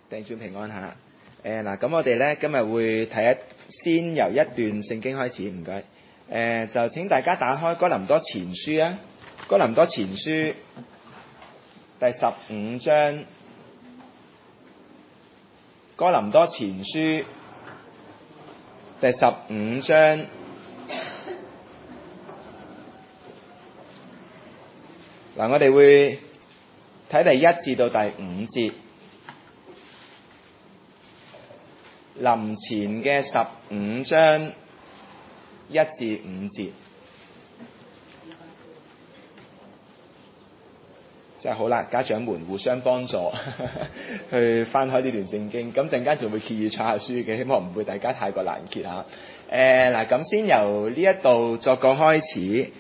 弟兄平安嚇。咁我哋咧今日會先由一段聖經開始，唔該。就請大家打開哥林多前書啊，哥林多前書第15章，哥林多前書第15章。我哋會睇第1至到第5節，林前嘅15章1至5節，真係好啦！家長們互相幫助去翻開呢段聖經，咁陣間仲會揭語抄下書嘅，希望唔會大家太過難揭嚇。咁先由呢一度作個開始。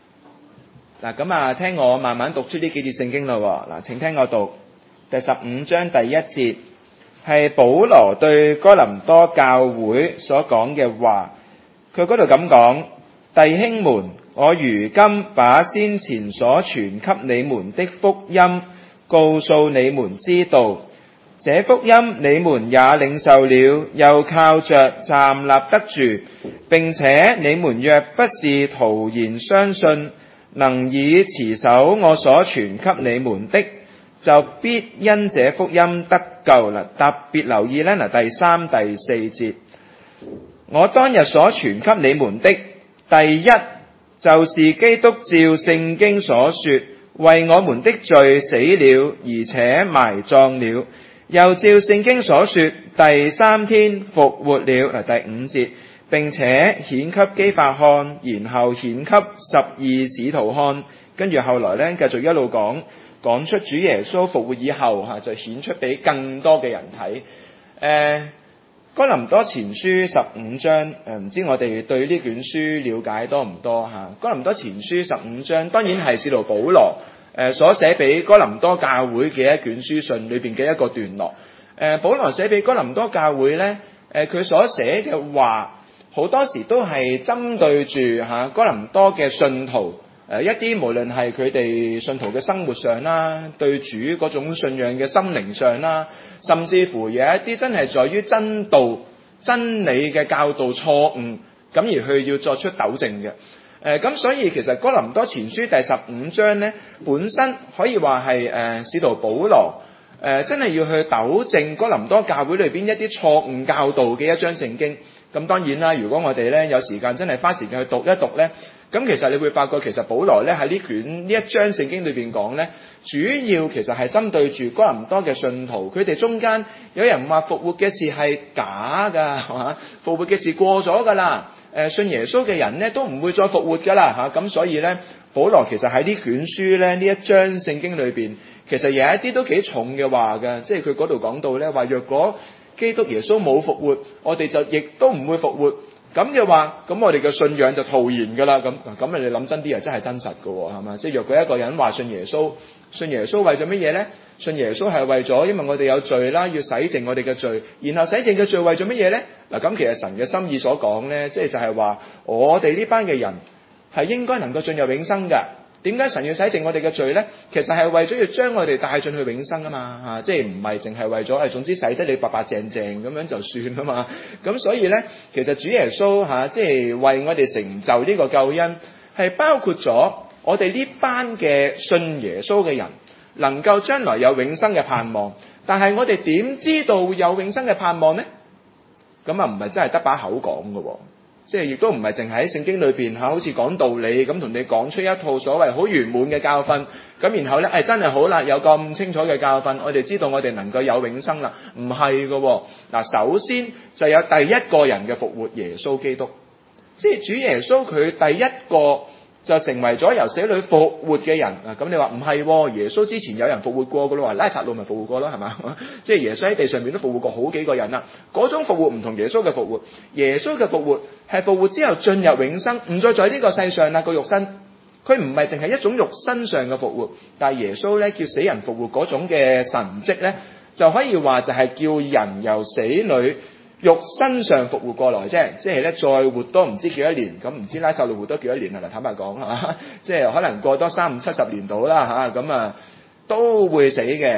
聽我慢慢讀出呢幾節聖經咯。請聽我讀第15章第1節，係保羅對哥林多教會所講嘅話。佢嗰度咁講：弟兄們，我如今把先前所傳給你們的福音告訴你們知道，這福音你們也領受了，又靠着站立得住，並且你們若不是徒然相信，能以持守我所傳給你們的，就必因這福音得救啦。特別留意咧，第3、第4節，我當日所傳給你們的，第一就是基督照聖經所說，為我們的罪死了，而且埋葬了，又照聖經所說，第3天復活了。第5節，並且顯給基法看，然後顯給12使徒看，跟住後來咧繼續一路講出主耶穌復活以後就顯出俾更多嘅人睇。哥林多前書15章，唔知我哋對呢卷書了解多唔多嚇？哥林多前書15章當然係使徒保羅所寫俾哥林多教會嘅一卷書信裏邊嘅一個段落。保羅寫俾哥林多教會咧，佢所寫嘅話好多時都係針對住哥林多嘅信徒，一啲無論係佢哋信徒嘅生活上啦，對主嗰種信仰嘅心靈上啦，甚至乎有一啲真係在於真道真理嘅教導錯誤，咁而去要作出糾正嘅。咁所以其實哥林多前書第15章咧，本身可以話係使徒保羅真係要去糾正哥林多教會裏邊一啲錯誤教導嘅一章聖經。咁當然啦，如果我哋咧有時間真係花時間去讀一讀咧，咁其實你會發覺其實保羅咧喺呢一章聖經裏邊講咧，主要其實係針對住哥林多嘅信徒，佢哋中間有人話復活嘅事係假㗎，係嘛？復活嘅事過咗㗎啦，信耶穌嘅人咧都唔會再復活㗎啦嚇。咁所以咧，保羅其實喺呢卷書咧呢一章聖經裏邊，其實有一啲都幾重嘅話㗎，即係佢嗰度講到咧話，若果基督耶穌冇復活，我哋就亦都唔會復活。咁嘅話，咁我哋嘅信仰就徒然噶啦。咁你諗真啲啊，真係真實噶，係嘛？即係若果一個人話信耶穌為咗乜嘢咧？信耶穌係為咗，因為我哋有罪啦，要洗淨我哋嘅罪。然後洗淨嘅罪為咗乜嘢咧？咁其實神嘅心意所講咧，即係就係話我哋呢班嘅人係應該能夠進入永生噶。點解神要洗淨我哋嘅罪咧？其實係為咗要將我哋帶進去永生啊嘛，即係唔係淨係為咗總之洗得你白白淨淨咁樣就算啊嘛。咁所以咧，其實主耶穌即係為我哋成就呢個救恩，係包括咗我哋呢班嘅信耶穌嘅人能夠將來有永生嘅盼望。但係我哋點知道有永生嘅盼望咧？咁唔係真係得把口講㗎喎。即係亦都唔係淨係喺聖經裏邊好似講道理咁同你講出一套所謂好圓滿嘅教訓，咁然後咧真係好啦，有咁清楚嘅教訓，我哋知道我哋能夠有永生啦。唔係㗎喎。首先就有第一個人嘅復活，耶穌基督，即係主耶穌佢第一個就成為咗由死裏復活嘅人。咁你話唔係？耶穌之前有人復活過㗎咯，拉撒路咪復活過咯，係嘛？即係耶穌喺地上面都復活過好幾個人啦。嗰種復活唔同耶穌嘅復活，耶穌嘅復活係復活之後進入永生，唔再在呢個世上啦個肉身。佢唔係淨係一種肉身上嘅復活，但係耶穌咧叫死人復活嗰種嘅神蹟咧，就可以話就係叫人由死裏肉身上復活過來啫。即係咧再活多唔知幾多年，咁唔知拉撒路活多幾多年啊？坦白講係嘛，即係可能過多30-70年度啦嚇，咁都會死嘅。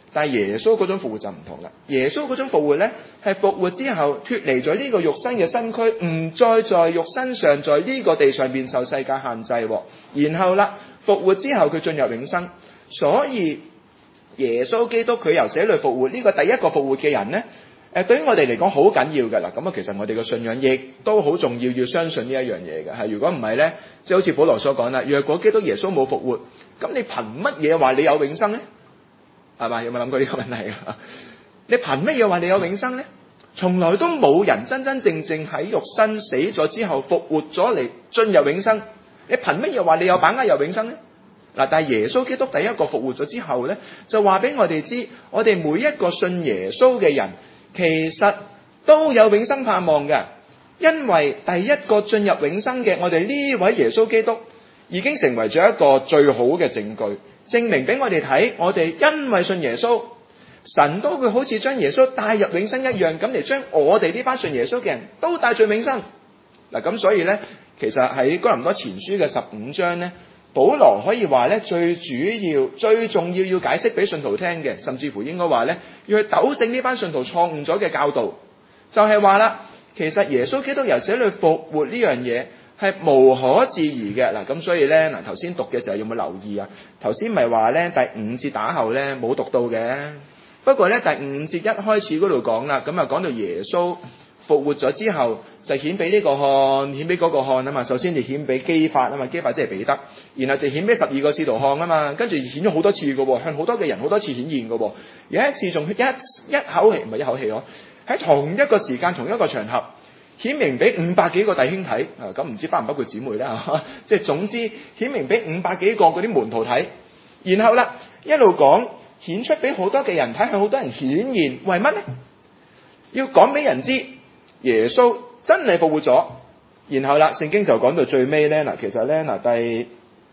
但係耶穌嗰種復活就唔同啦。耶穌嗰種復活咧，係復活之後脫離咗呢個肉身嘅身軀，唔再在肉身上，在呢個地上邊受世界限制。然後啦，復活之後佢進入永生，所以耶穌基督佢由死裏復活，呢個第一個復活嘅人咧，對於我哋嚟講好緊要㗎啦。咁啊，其實我哋嘅信仰亦都好重要，要相信呢一樣嘢嘅。係如果唔係咧，即係好似保羅所講啦，若果基督耶穌冇復活，咁你憑乜嘢話你有永生咧？係嘛？有冇諗過呢個問題啊？你憑乜嘢話你有永生咧？從來都冇人真真正正喺肉身死咗之後復活咗嚟進入永生。你憑乜嘢話你有把握有永生咧？嗱，但係耶穌基督第一個復活咗之後咧，就話俾我哋知，我哋每一個信耶穌嘅人，其實都有永生盼望嘅，因為第一個進入永生嘅我哋呢位耶穌基督，已經成為咗一個最好嘅證據，證明俾我哋睇，我哋因為信耶穌，神都會好似將耶穌帶入永生一樣，咁嚟將我哋呢班信耶穌嘅人都帶進永生。嗱，咁所以咧，其實喺哥林多前書嘅15章咧，保羅可以話咧，最主要、最重要要解釋俾信徒聽嘅，甚至乎應該話咧，要去糾正呢班信徒錯誤咗嘅教導，就係話啦，其實耶穌基督由死裏復活呢樣嘢係無可置疑嘅。嗱，咁所以咧，嗱頭先讀嘅時候有冇留意啊？頭先咪話咧第5節打後咧冇讀到嘅，不過咧第5節一開始嗰度講啦，咁啊講到耶穌復活咗之後，就顯俾呢個看，顯俾嗰個看啊嘛。首先就顯俾基法啊嘛，基法即係彼得，然後就顯俾12個使徒看啊嘛。跟住顯咗好多次嘅喎，向好多嘅人好多次顯現嘅喎。有一次仲一口氣，唔係一口氣咯，喺同一個時間同一個場合顯明俾500幾個弟兄睇。咁唔知包唔包括姊妹咧？即係總之顯明俾500幾個嗰啲門徒睇。然後啦，一路講顯出俾好多嘅人睇，向好多人顯現，為乜咧？要講俾人知。耶穌真係復活咗，然後啦，聖經就講到最尾咧，嗱，其實咧，嗱第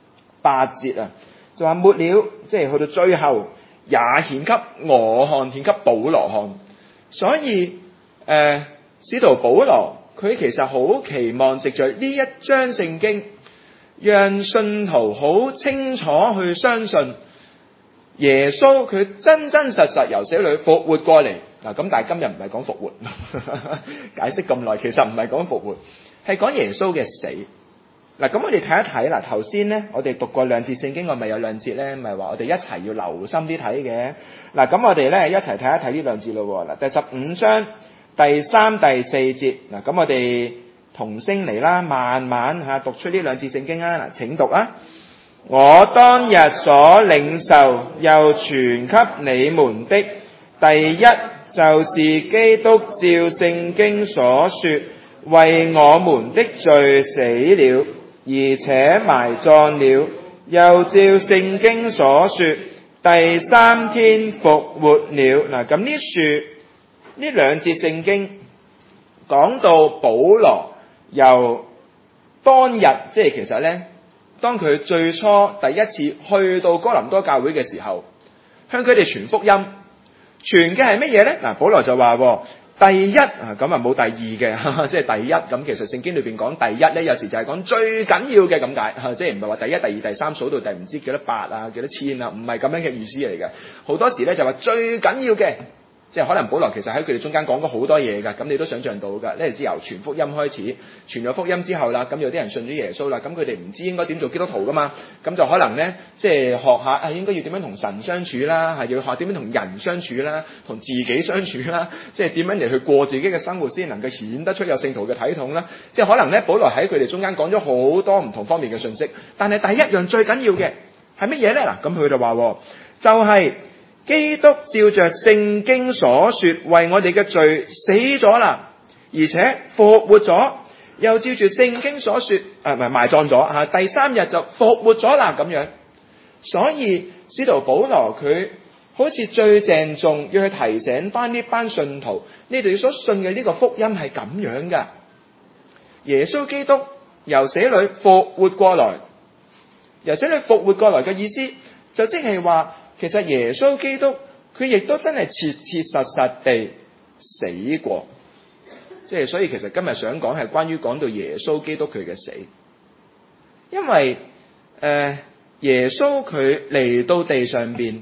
8節啊，就話末了，即係去到最後，也顯給我看，顯給保羅看。所以使徒保羅佢其實好期望藉着呢一章聖經，讓信徒好清楚去相信耶穌佢真真實實由死裏復活過嚟。嗱，咁但係今日唔係講復活，解釋咁耐，其實唔係講復活，係講耶穌嘅死。嗱，咁我哋睇一睇啦。頭先咧，我哋讀過2節聖經，我咪有2節咧，咪話我哋一齊要留心啲睇嘅。嗱，咁我哋咧一齊睇一睇呢2節咯。嗱，第15章第3、第4節。嗱，咁我哋同聲嚟啦，慢慢嚇讀出呢2節聖經啊。嗱，請讀啊！我當日所領受又傳給你們的，第一就是基督照聖經所說，為我們的罪死了，而且埋葬了，又照聖經所說，第3天復活了。嗱，咁呢2節聖經講到保羅由當日，即係其實咧，當佢最初第一次去到哥林多教會嘅時候，向佢哋傳福音，傳嘅係乜嘢咧？嗱，保羅就話第一啊，咁啊冇第二嘅，即係第一。咁其實聖經裏邊講第一咧，有時就係講最緊要嘅咁解，即係唔係話第一、第二、第三數到第唔知幾多百啊、幾多千啊，唔係咁樣嘅意思嚟嘅。好多時咧就話最緊要嘅。即係可能保羅其實喺佢哋中間講過好多嘢㗎，咁你都想象到㗎。呢自由傳福音開始，傳咗福音之後啦，咁有啲人信咗耶穌啦，咁佢哋唔知應該點做基督徒㗎嘛，咁就可能咧即係學下啊，應該要點樣同神相處啦，係要學點樣同人相處啦，同自己相處啦，即係點樣嚟去過自己嘅生活先能夠顯得出有聖徒嘅體統啦。即係可能咧，保羅喺佢哋中間講咗好多唔同方面嘅信息，但係第一樣最緊要嘅係乜嘢咧？嗱，咁佢就話就係基督照着聖經所說，為我哋嘅罪死咗啦，而且復活咗，又照住聖經所說，埋葬咗，第3日就復活咗啦咁樣。所以使徒保羅佢好似最鄭重要去提醒翻呢班信徒，你哋所信嘅呢個福音係咁樣噶。耶穌基督由死裏復活過來，由死裏復活過來嘅意思就即係話，其實耶穌基督佢亦都真係切切實實地死過，即係所以其實今日想講係關於講到耶穌基督佢嘅死，因為耶穌佢嚟到地上邊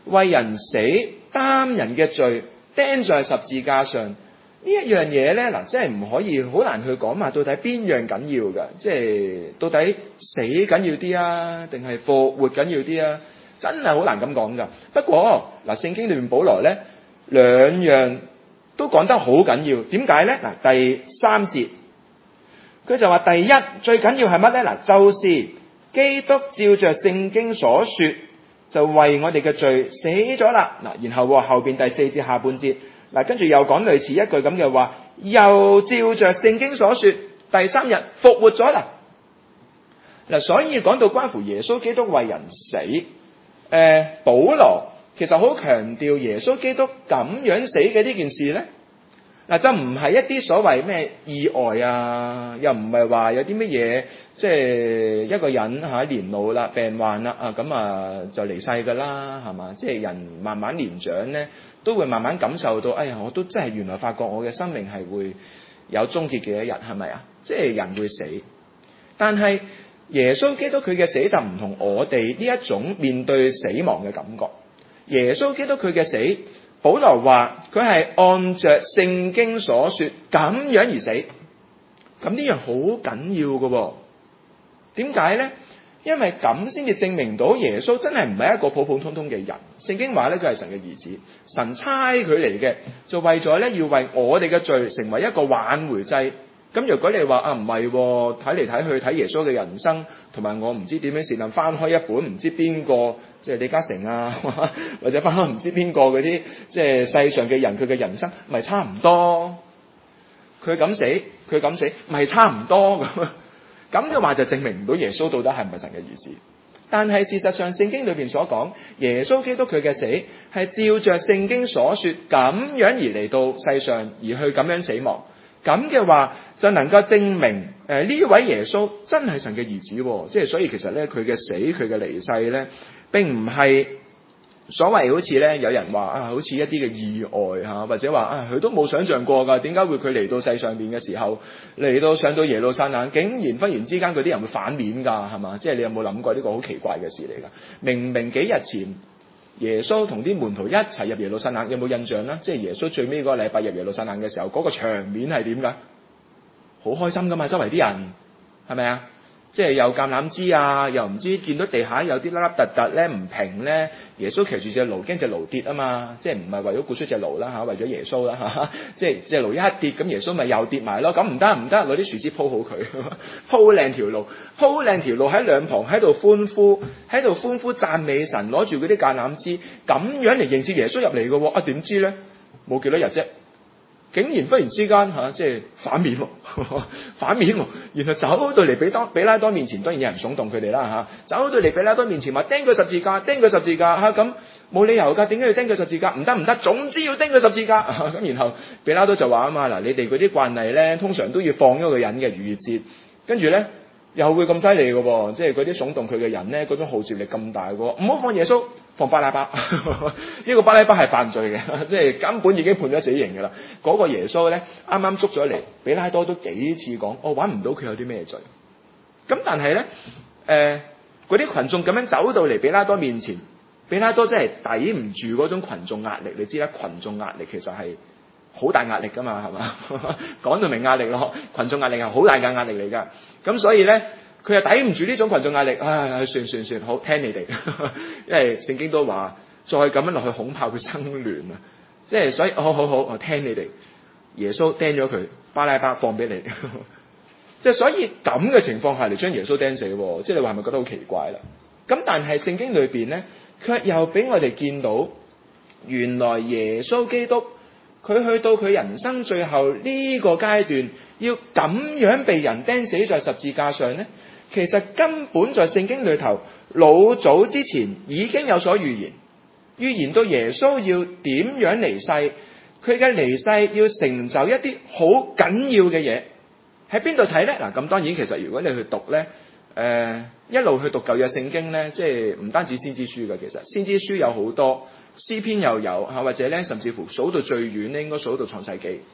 為人死，擔人嘅罪，釘在十字架上。呢一樣嘢咧，嗱，真係唔可以好難去講嘛。到底邊樣緊要㗎？即係到底死緊要啲啊，定係復活緊要啲啊？真係好難咁講㗎。不過嗱，聖經裏面保羅咧兩樣都講得好緊要。點解咧？嗱，第3節佢就話第一最緊要係乜咧？嗱，就是基督照着聖經所說，就為我哋嘅罪死咗啦。嗱，然後後邊第4節下半節，嗱，跟住又講類似一句咁嘅話，又照着聖經所說，第3日復活咗啦。嗱，所以講到關乎耶穌基督為人死，保羅其實好強調耶穌基督咁樣死嘅呢件事咧。嗱，就唔係一啲所謂咩意外啊，又唔係話有啲乜嘢，即係一個人年老啦、病患啦咁就離世噶啦，係嘛？即係人慢慢年長咧，都會慢慢感受到，哎呀，我都真係原來發覺我嘅生命係會有終結嘅一日，係咪啊？即係人會死，但係耶穌基督佢嘅死就唔同我哋呢一種面對死亡嘅感覺。耶穌基督佢嘅死，保羅話佢係按着聖經所說咁樣而死，咁呢樣好緊要嘅喎。點解呢？因為咁先至證明到耶穌真係唔係一個普普通通嘅人。聖經話咧，佢係神嘅兒子，神差佢嚟嘅，就為咗咧要為我哋嘅罪成為一個挽回祭。咁如果你話唔係，睇嚟睇去睇耶穌嘅人生，同埋我唔知點樣善能翻開一本唔知邊個，即係李嘉誠啊，或者翻開唔知邊個嗰啲，即係世上嘅人佢嘅人生，咪差唔多。佢咁死，咪差唔多咁嘅話就證明唔到耶穌到底係唔係神嘅兒子。但係事實上聖經裏邊所講，耶穌基督佢嘅死係照着聖經所說咁樣而嚟到世上，而去咁樣死亡。咁嘅話就能夠證明呢位耶穌真係神嘅兒子。即係所以其實咧佢嘅死佢嘅離世咧並唔係所謂好似咧有人話好似一啲嘅意外或者話佢都冇想象過㗎，點解會佢嚟到世上邊嘅時候，嚟到上到耶路撒冷，竟然忽然之間嗰啲人會反面㗎，係嘛？即係你有冇諗過呢個好奇怪嘅事嚟㗎？明明幾日前耶穌同啲門徒一齊入耶路撒冷，有冇印象呢？即係耶穌最尾嗰個禮拜入耶路撒冷嘅時候，嗰個場面係點㗎？好開心㗎嘛，周圍啲人係咪啊？即係有橄欖枝啊，又唔知見到地下有啲粒粒突突咧唔平咧，耶穌騎住隻驢，驚隻驢跌啊嘛，即係唔係為咗顧出隻驢啦為咗耶穌啦即係隻驢一跌，咁耶穌咪又跌埋咯，咁唔得，攞啲樹枝鋪好佢，鋪靚條路喺兩旁喺度歡呼讚美神，攞住嗰啲橄欖枝咁樣嚟迎接耶穌入嚟嘅喎，點知咧冇幾多日啫？竟然忽然之間即係反面喎，然後走到嚟比拉多面前，當然有人聳動佢哋啦走到嚟比拉多面前話釘佢十字架咁冇理由㗎，點解要釘佢十字架？唔得，總之要釘佢十字架咁然後比拉多就話啊嘛，嗱，你哋嗰啲慣例咧，通常都要放咗個人嘅逾越節，跟住咧又會咁犀利嘅喎，即係嗰啲聳動佢嘅人咧，嗰種號召力咁大嘅喎，唔好放耶穌，放巴拉巴呢個巴拉巴係犯罪嘅，即係根本已經判咗死刑㗎啦。嗰個耶穌咧啱啱捉咗嚟，比拉多都幾次講，我揾唔到佢有啲咩罪。咁但係咧嗰啲群眾咁樣走到嚟比拉多面前，比拉多真係抵唔住嗰種群眾壓力。你知啦，群眾壓力其實係好大壓力㗎嘛，係嘛？講到明壓力咯，群眾壓力係好大嘅壓力嚟㗎。咁所以咧，佢又抵唔住呢種群眾壓力，算，好聽你哋，因為聖經都話再咁樣落去恐怕會生亂啊。即係所以好，我聽你哋。耶穌釘咗佢，巴拉巴放俾你。即係所以咁嘅情況下嚟將耶穌釘死，即係你話係咪覺得好奇怪啦？咁但係聖經裏邊咧，卻又俾我哋見到，原來耶穌基督佢去到佢人生最後呢個階段，要咁樣被人釘死在十字架上咧，其實根本在聖經裏頭老早之前已經有所預言到耶穌要點樣離世，佢嘅離世要成就一啲好緊要嘅嘢。喺邊度睇咧？嗱，咁當然其實如果你去讀咧，一路去讀舊約聖經咧，即係唔單止先知書嘅，其實先知書有好多，詩篇又有或者咧甚至乎數到最遠咧，應該數到創世紀。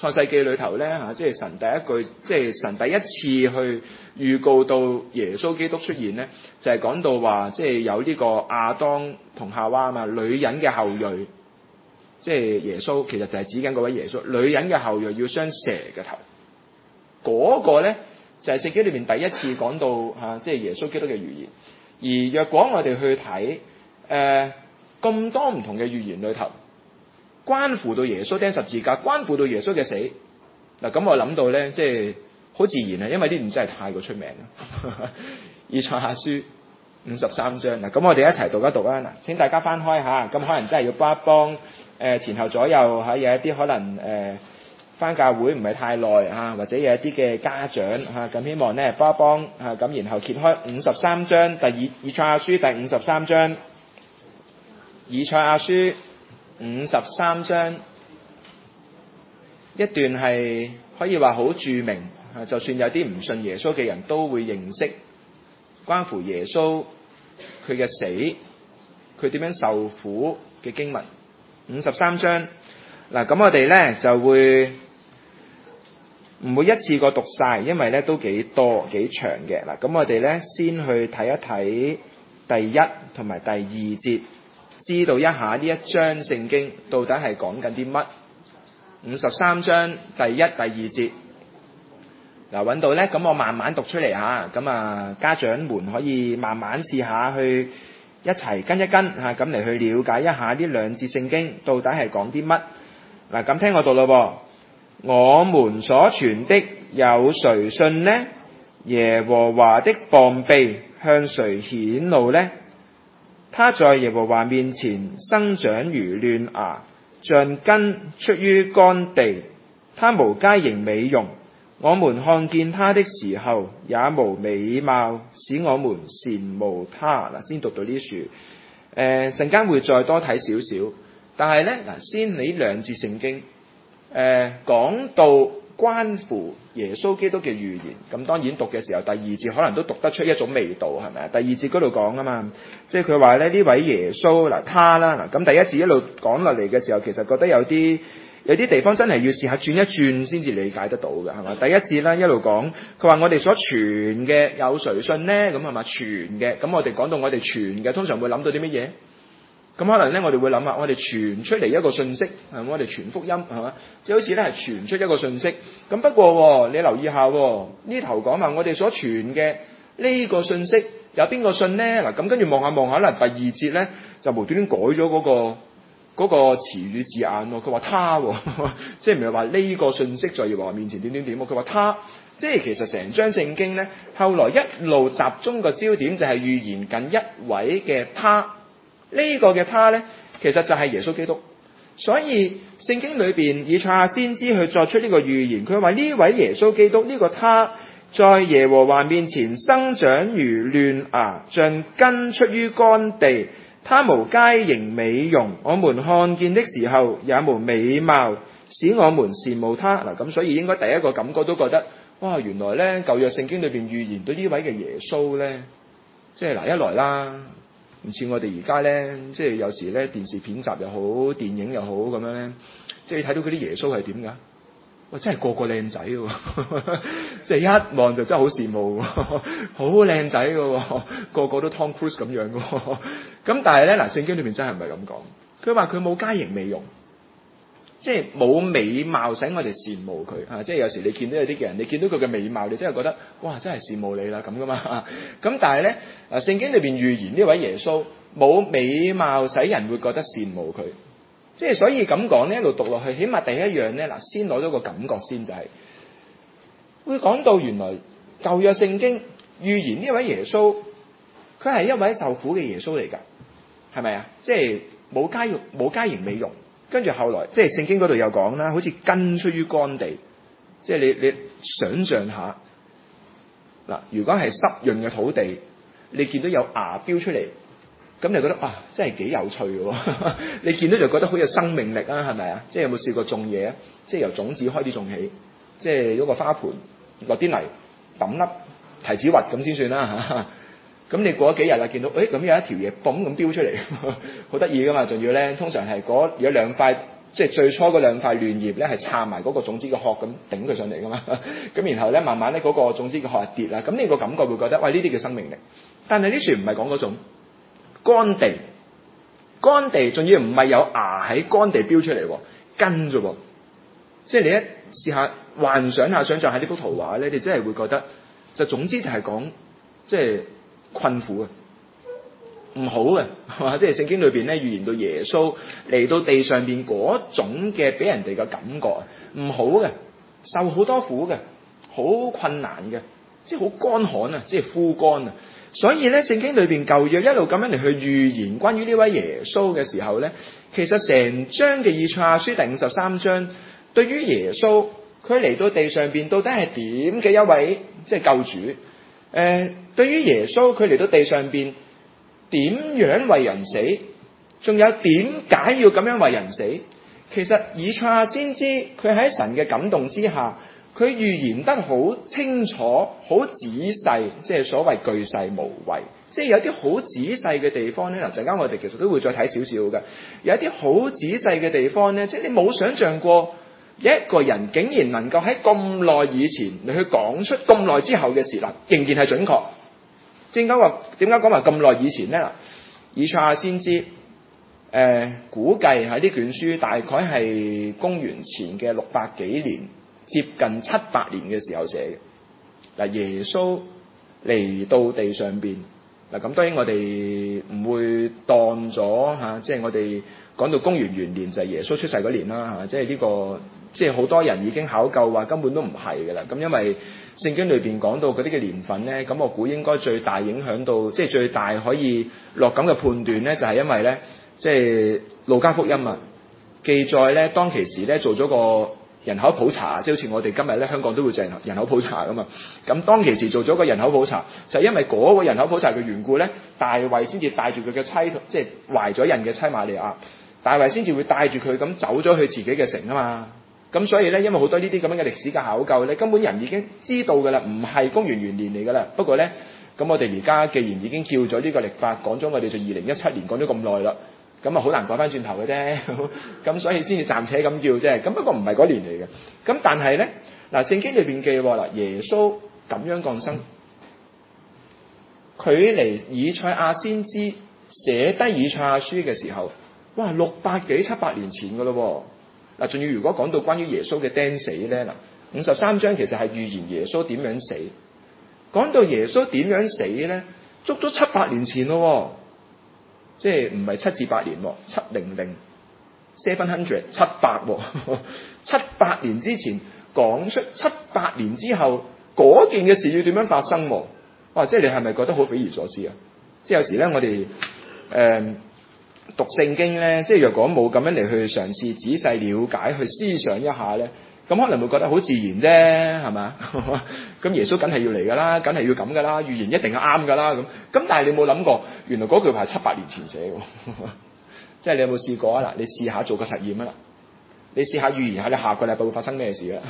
創世記裏頭咧即係神第一句，即係神第一次去預告到耶穌基督出現咧，就係講到話即係有呢個亞當同夏娃啊嘛，女人嘅後裔，即係耶穌其實就係指緊嗰位耶穌，女人嘅後裔要傷蛇嘅頭，嗰個咧就係聖經裏面第一次講到即係耶穌基督嘅預言。而若果我哋去睇咁多唔同嘅預言裏頭，關乎到耶穌釘十字架，關乎到耶穌嘅死，嗱咁我諗到咧，即係好自然啊，因為呢段真係太過出名啦。以賽亞書53章嗱，咁我哋一齊讀一讀啊！嗱，請大家翻開下，咁可能真係要幫一幫前後左右有一啲可能翻教會唔係太耐或者有一啲嘅家長咁希望咧幫一幫咁，然後揭開53章以賽亞書第53章，以賽亞書53章一段係可以話好著名，就算有啲唔信耶穌嘅人都會認識，關乎耶穌佢嘅死，佢點樣受苦嘅經文。53章嗱，咁我哋咧就會唔會一次過讀晒，因為咧都幾多幾長嘅。嗱，咁我哋咧先去睇一睇第一同埋第二節，知道一下呢一章聖經到底係講緊啲乜。53章第一、第二節嗱，揾到咧，咁我慢慢讀出嚟嚇，咁家長們可以慢慢試下去一齊跟一跟咁嚟去了解一下呢兩節聖經到底係講啲乜。嗱，咁聽我讀咯噃。我們所傳的有誰信呢？耶和華的膀臂向誰顯露呢？他在耶和華面前生長如嫩芽，像根出於乾地。他無佳形美容，我們看見他的時候也無美貌，使我們羨慕他。嗱，先讀到呢處，陣間會再多睇少少，但係咧嗱，先呢兩節聖經。講到關乎耶穌基督嘅預言，咁當然讀嘅時候第二節可能都讀得出一種味道，係咪啊？第二節嗰度講啊嘛，即係佢話咧呢位耶穌嗱他啦嗱，咁第一節一路講落嚟嘅時候，其實覺得有啲地方真係要試下轉一轉先至理解得到嘅，係嘛？第一節啦一路講，佢話我哋所傳嘅有誰信呢？咁係嘛傳嘅，咁我哋講到我哋傳嘅，通常會諗到啲乜嘢？咁可能咧，我哋會諗下，我哋傳出嚟一個信息，係我哋傳福音，係嘛？即係好似咧係傳出一個信息。咁不過你留意下，呢頭講話我哋所傳嘅呢個信息有邊個信呢？嗱，咁跟住望下，可能第二節咧就無端端改咗嗰個詞語字眼喎。佢話他，即係唔係話呢個信息在耶和華面前點點點？佢話他，即係其實成章聖經咧，後來一路集中個焦點就係預言緊一位嘅他。呢個嘅他咧，其實就係耶穌基督。所以聖經裏邊以賽亞先知去作出呢個預言，佢話呢位耶穌基督呢個他，在耶和華面前生長如嫩芽，像根出於乾地。他無佳形美容，我們看見的時候也無美貌，使我們羨慕他。嗱，咁所以應該第一個感覺都覺得，哇！原來咧舊約聖經裏邊預言對呢位嘅耶穌咧，即係嗱一來啦。唔似我哋而家咧，即係有時咧電視片集又好，電影又好咁樣咧，即係你睇到嗰啲耶穌係點㗎？哇！真係個個靚仔喎，即係一望就真係好羨慕喎，好靚仔嘅喎，個個都 Tom Cruise 咁樣嘅喎。咁但係咧嗱，聖經裏面真係唔係咁講，佢話佢冇佳形美容，即係冇美貌使我哋羨慕佢。即係有時你見到有啲嘅人，你見到佢嘅美貌，你真係覺得哇，真係羨慕你啦咁噶嘛。咁但係咧，聖經裏邊預言呢位耶穌冇美貌使人會覺得羨慕佢。即係所以咁講呢，一路讀落去，起碼第一樣咧，嗱先攞咗個感覺先，就係會講到原來舊約聖經預言呢位耶穌，佢係一位受苦嘅耶穌嚟㗎，係咪啊？即係冇佳形美容。跟住後來，即係聖經嗰度有講啦，好似根出於乾地，即係你想象下，嗱，如果係濕潤嘅土地，你見到有芽飆出嚟，咁你覺得啊，真係幾有趣嘅喎，你見到就覺得好有生命力啊，係咪啊？即係有冇試過種嘢啊？即係由種子開始種起，即係嗰個花盆落啲泥，揼粒提子核咁先算啦嚇。咁你過咗幾日啦，見到咁有一條嘢嘣咁飆出嚟，好得意噶嘛！仲要咧，通常係嗰有兩塊即係最初嗰兩塊嫩葉咧係插埋嗰個種子嘅殼咁頂佢上嚟噶嘛，咁然後咧慢慢咧嗰個種子嘅殼係跌啦，咁你個感覺會覺得喂，呢啲叫生命力。但係呢樹唔係講嗰種乾地，乾地仲要唔係有芽喺乾地標出嚟，根啫喎。即係你一試下幻想下、想像下呢幅圖畫咧，你真係會覺得就總之就係講即係困苦啊，唔好嘅係嘛？即係聖經裏邊咧預言到耶穌嚟到地上邊嗰種嘅俾人哋嘅感覺啊，唔好嘅，受好多苦嘅，好困難嘅，即係好乾旱啊，即係枯乾啊。所以咧，聖經裏邊舊約一路咁樣嚟去預言關於呢位耶穌嘅時候咧，其實成章嘅以賽亞書第53章。對於耶穌，佢嚟到地上邊到底係點嘅一位即係救主？對於耶穌，佢嚟到地上邊點樣為人死？仲有點解要咁樣為人死？其實以賽亞先知佢喺神嘅感動之下，佢預言得好清楚、好仔細，即係所謂巨細無遺。即係有啲好仔細嘅地方咧，嗱陣間我哋其實都會再睇少少嘅。有一啲好仔細嘅地方咧，即係你冇想象過。一個人竟然能夠喺咁耐以前你去講出咁耐之後嘅事啦，仍然係準確。點解講話咁耐以前咧？嗱，以賽亞先知估計喺呢卷書大概係公元前嘅600幾年，接近700年嘅時候寫嘅。嗱，耶穌嚟到地上邊嗱，咁當然我哋唔會當咗嚇，即係我哋講到公元元年就係耶穌出世嗰年啦嚇，即係呢個。即係好多人已經考究話根本都唔係嘅啦，咁因為聖經裏邊講到嗰啲嘅年份咧，咁我估應該最大影響到，即係最大可以落咁嘅判斷咧，就係因為咧，即係路加福音啊記載咧，當其時咧做咗個人口普查，即係好似我哋今日咧香港都會做人口普查噶嘛，咁當其時做咗個人口普查，就係因為嗰個人口普查嘅緣故咧，大衛先至帶住佢嘅妻，即係懷咗孕嘅妻瑪利亞，大衛先至會帶住佢咁走咗去自己嘅城啊嘛。咁所以咧，因為好多呢啲咁樣嘅歷史嘅考究咧，根本人已經知道㗎啦，唔係公元元年嚟㗎啦。不過咧，咁我哋而家既然已經叫咗呢個曆法，講咗我哋就2017年講咗咁耐啦，咁啊好難改翻轉頭嘅啫。咁所以先至暫且咁叫啫。咁不過唔係嗰年嚟嘅。咁但係咧，嗱聖經裏邊記嗱，耶穌咁樣降生，距離以賽亞先知寫低以賽亞書嘅時候，哇600幾700年前㗎咯。嗱，仲要如果講到關於耶穌嘅釘死咧，嗱53章其實係預言耶穌點樣死。講到耶穌點樣死咧，足足700年前咯，即係唔係7至8年，700 700年之前講出700年之後嗰件嘅事要點樣發生喎？哇！即係你係咪覺得好匪夷所思啊？即係有時咧，我哋讀聖經咧，即係若果冇咁樣嚟去嘗試仔細了解、去思想一下咧，咁可能會覺得好自然啫，係咪？咁耶穌梗係要嚟㗎啦，梗係要咁㗎啦，預言一定係啱㗎啦咁。咁但係你冇諗過，原來嗰句話係700年前寫嘅，即係你有冇試過啊？嗱，你試下做個實驗啊！嗱，你試下預言下你下個禮拜會發生咩事啦？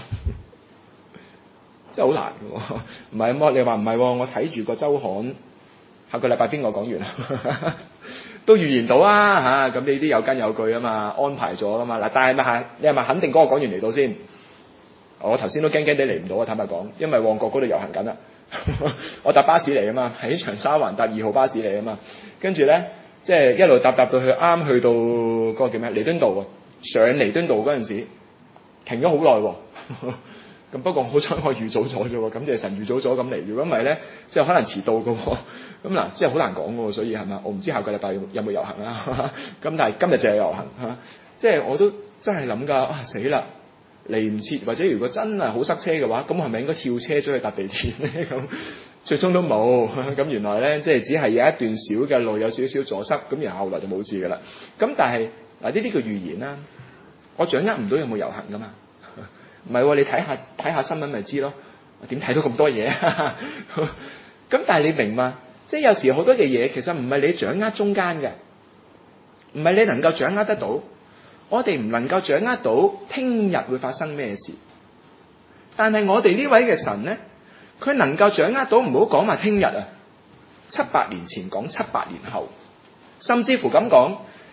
真係好難嘅喎，唔係咁你話唔係喎？我睇住個週刊，下個禮拜邊個講完啊？都預言到啊嚇，咁呢啲有根有據啊嘛，安排咗啊嘛。嗱，但係你係咪肯定嗰個講完嚟到先？我頭先都驚驚地嚟唔到啊，坦白講，因為旺角嗰度遊行緊啦。我搭巴士嚟啊嘛，喺長沙灣搭2號巴士嚟啊嘛，跟住咧即係一路搭到去啱去到嗰個叫咩彌敦道啊，上彌敦道嗰陣時停咗好耐喎。咁不過好彩我預早咗啫喎，感謝神預早咗咁嚟。如果唔係咧，即係可能遲到嘅喎。咁嗱，即係好難講嘅喎，所以係咪？我唔知下個禮拜有冇遊行啦。咁但係今日就有遊行嚇，即係我都真係諗㗎。死啦，嚟唔切，或者如果真係好塞車嘅話，咁係咪應該跳車出去搭地鐵咧？咁最終都冇。咁原來咧，即係只係有一段小嘅路有少少阻塞，咁然後後來就冇事㗎啦。咁但係嗱，呢啲叫預言啦，我掌握唔到有冇遊行㗎嘛。唔係喎，你睇下新聞咪知咯。點睇到咁多嘢？咁但係你明嘛？即係有時好多嘅嘢其實唔係你掌握中間嘅，唔係你能夠掌握得到。我哋唔能夠掌握到聽日會發生咩事，但係我哋呢位嘅神咧，佢能夠掌握到。唔好講話聽日啊，700年前講700年後，甚至乎咁講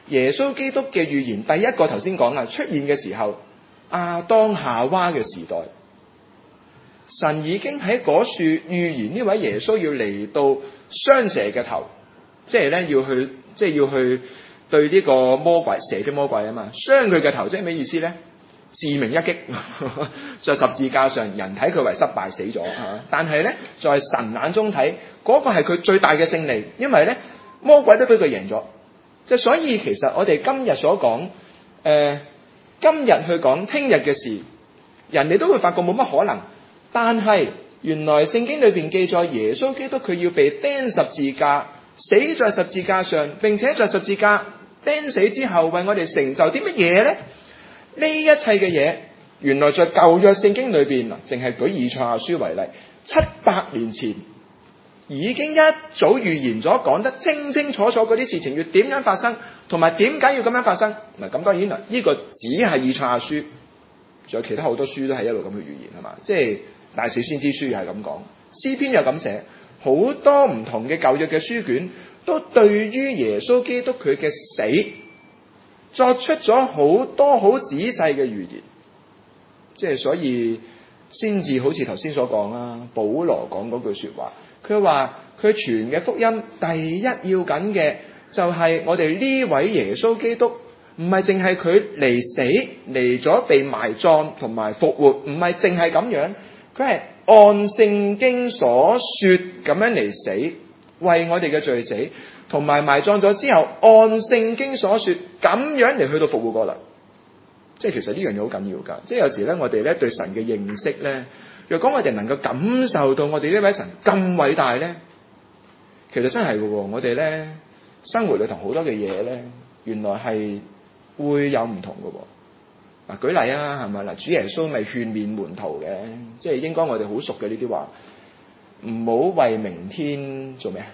耶穌基督嘅預言，第一個頭先講啦，出現嘅時候，亞當夏娃嘅時代，神已經喺嗰處預言呢位耶穌要嚟到雙蛇嘅頭，即係咧要去對呢個魔鬼蛇的魔鬼啊嘛，傷佢嘅頭，即係咩意思咧？致命一擊，在十字架上，人睇佢為失敗死咗，但係咧，在神眼中睇，嗰個係佢最大嘅勝利，因為咧魔鬼都俾佢贏咗。即係所以其實我哋今日所講，今日去講聽日嘅事，人哋都會發覺冇乜可能。但係原來聖經裏邊記載耶穌基督佢要被釘十字架，死在十字架上，並且在十字架釘死之後為我哋成就啲乜嘢咧？呢一切嘅嘢，原來在舊約聖經裏邊，淨係舉以賽亞書為例，700年前已經一早預言咗，講得清清楚楚嗰啲事情要點樣發生，同埋點解要咁樣發生。嗱，咁當然啦，呢個只係以賽亞書，仲有其他好多書都係一路咁去預言，係嘛？即係大小先知書又係咁講，詩篇又咁寫，好多唔同嘅舊約嘅書卷都對於耶穌基督佢嘅死作出咗好多好仔細嘅預言，即係所以先至好似頭先所講啦。保羅講嗰句說話，佢話佢傳嘅福音第一要緊嘅就係我哋呢位耶穌基督，唔係淨係佢嚟死嚟咗被埋葬同埋復活，唔係淨係咁樣，佢係按聖經所說咁樣嚟死，為我哋嘅罪死。同埋埋葬咗之後，按聖經所說咁樣嚟去到復活過嚟，即係其實呢樣嘢好緊要噶。即係有時咧，我哋咧對神嘅認識咧，若果我哋能夠感受到我哋呢位神咁偉大咧，其實真係嘅喎。我哋咧生活裏頭好多嘅嘢咧，原來係會有唔同嘅喎。嗱，舉例啊，係咪嗱？主耶穌咪勸勉門徒嘅，即係應該我哋好熟嘅呢啲話，唔好為明天做咩啊？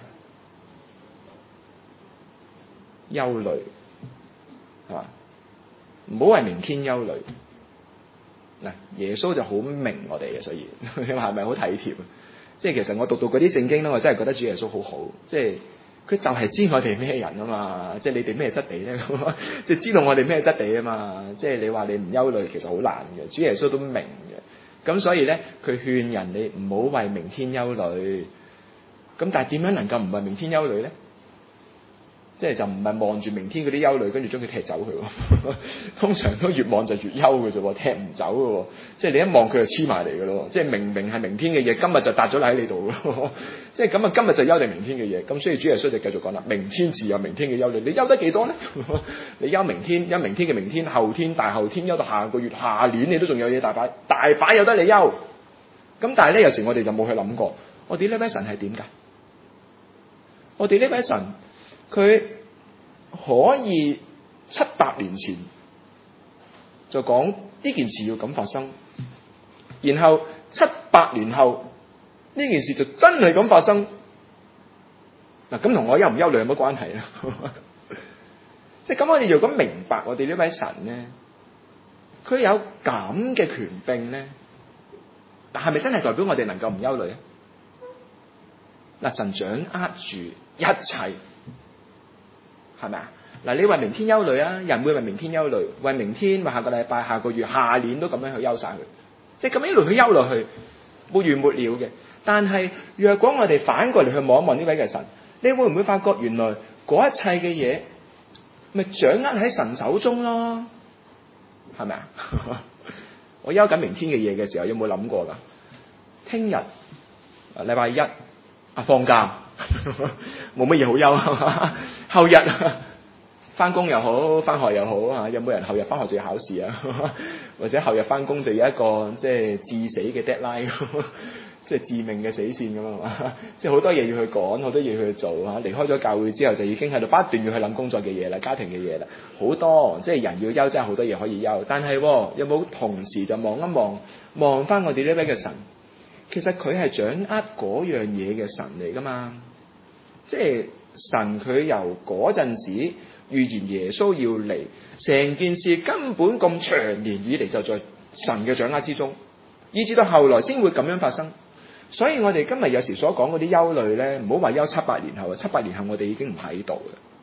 憂慮係嘛？唔好為明天憂慮。嗱，耶穌就好明我哋嘅，所以你話係咪好體貼啊？即係其實我讀嗰啲聖經咧，我真係覺得主耶穌好好。即係佢就係知我哋咩人啊嘛。即係你哋咩質地咧？即係知道我哋咩質地啊嘛。即係你話你唔憂慮，其實好難嘅。主耶穌都明嘅。咁所以咧，佢勸人你唔好為明天憂慮。咁但係點樣能夠唔為明天憂慮咧？即係就唔係望住明天嗰啲憂慮，跟住將佢踢走佢。通常都越望就越憂嘅啫，踢唔走嘅。即係你一望佢就黐埋嚟嘅咯。即係明明係明天嘅嘢，今日就搭咗喺你度咯。即係咁啊，今日就憂定明天嘅嘢。咁所以主耶穌就繼續講啦：明天自有明天嘅憂慮，你憂得幾多咧？你憂明天，憂明天嘅明天，後天、大後天，憂到下個月、下年，你都仲有嘢大把有得你憂。咁但係咧，有時我哋就冇去諗過，我哋呢位神係點㗎？我哋呢位神。佢可以700年前就講呢件事要咁發生，然後700年後呢件事就真係咁發生。嗱，咁同我憂唔憂慮有乜關係啊？即係咁，我哋如果明白我哋呢位神咧，佢有咁嘅權柄咧，嗱，係咪真係代表我哋能夠唔憂慮啊？嗱，神掌握住一切。係咪啊？嗱，你為明天憂慮啊？人會為明天憂慮，為明天、為下個禮拜、下個月、下年都咁樣去憂晒佢，即係咁一路去憂落去，沒完沒了嘅。但係若果我哋反過嚟去望一望呢位嘅神，你會唔會發覺原來嗰一切嘅嘢咪掌握喺神手中咯？係咪啊？我憂緊明天嘅嘢嘅時候，有冇諗過噶？聽日禮拜一放假。冇乜嘢好憂係嘛？後日翻工又好，翻學又好啊！有冇人後日翻學就要考試啊？或者後日翻工就有一個即係致死嘅 deadline， 即係致命嘅死線咁啊嘛！即係好多嘢要去趕，好多嘢去做嚇。離開咗教會之後，就已經喺度不斷要去諗工作嘅嘢啦、家庭嘅嘢啦，好多即係人要憂，真係好多嘢可以憂。但係有冇同時就望一望翻我哋呢位嘅神？其實佢係掌握嗰樣嘢嘅神嚟噶嘛？即係神佢由嗰陣時預言耶穌要嚟，成件事根本咁長年以嚟就在神嘅掌握之中，以至到後來先會咁樣發生。所以我哋今日有時所講嗰啲憂慮咧，唔好話憂700年後，700年後我哋已經唔喺度啦。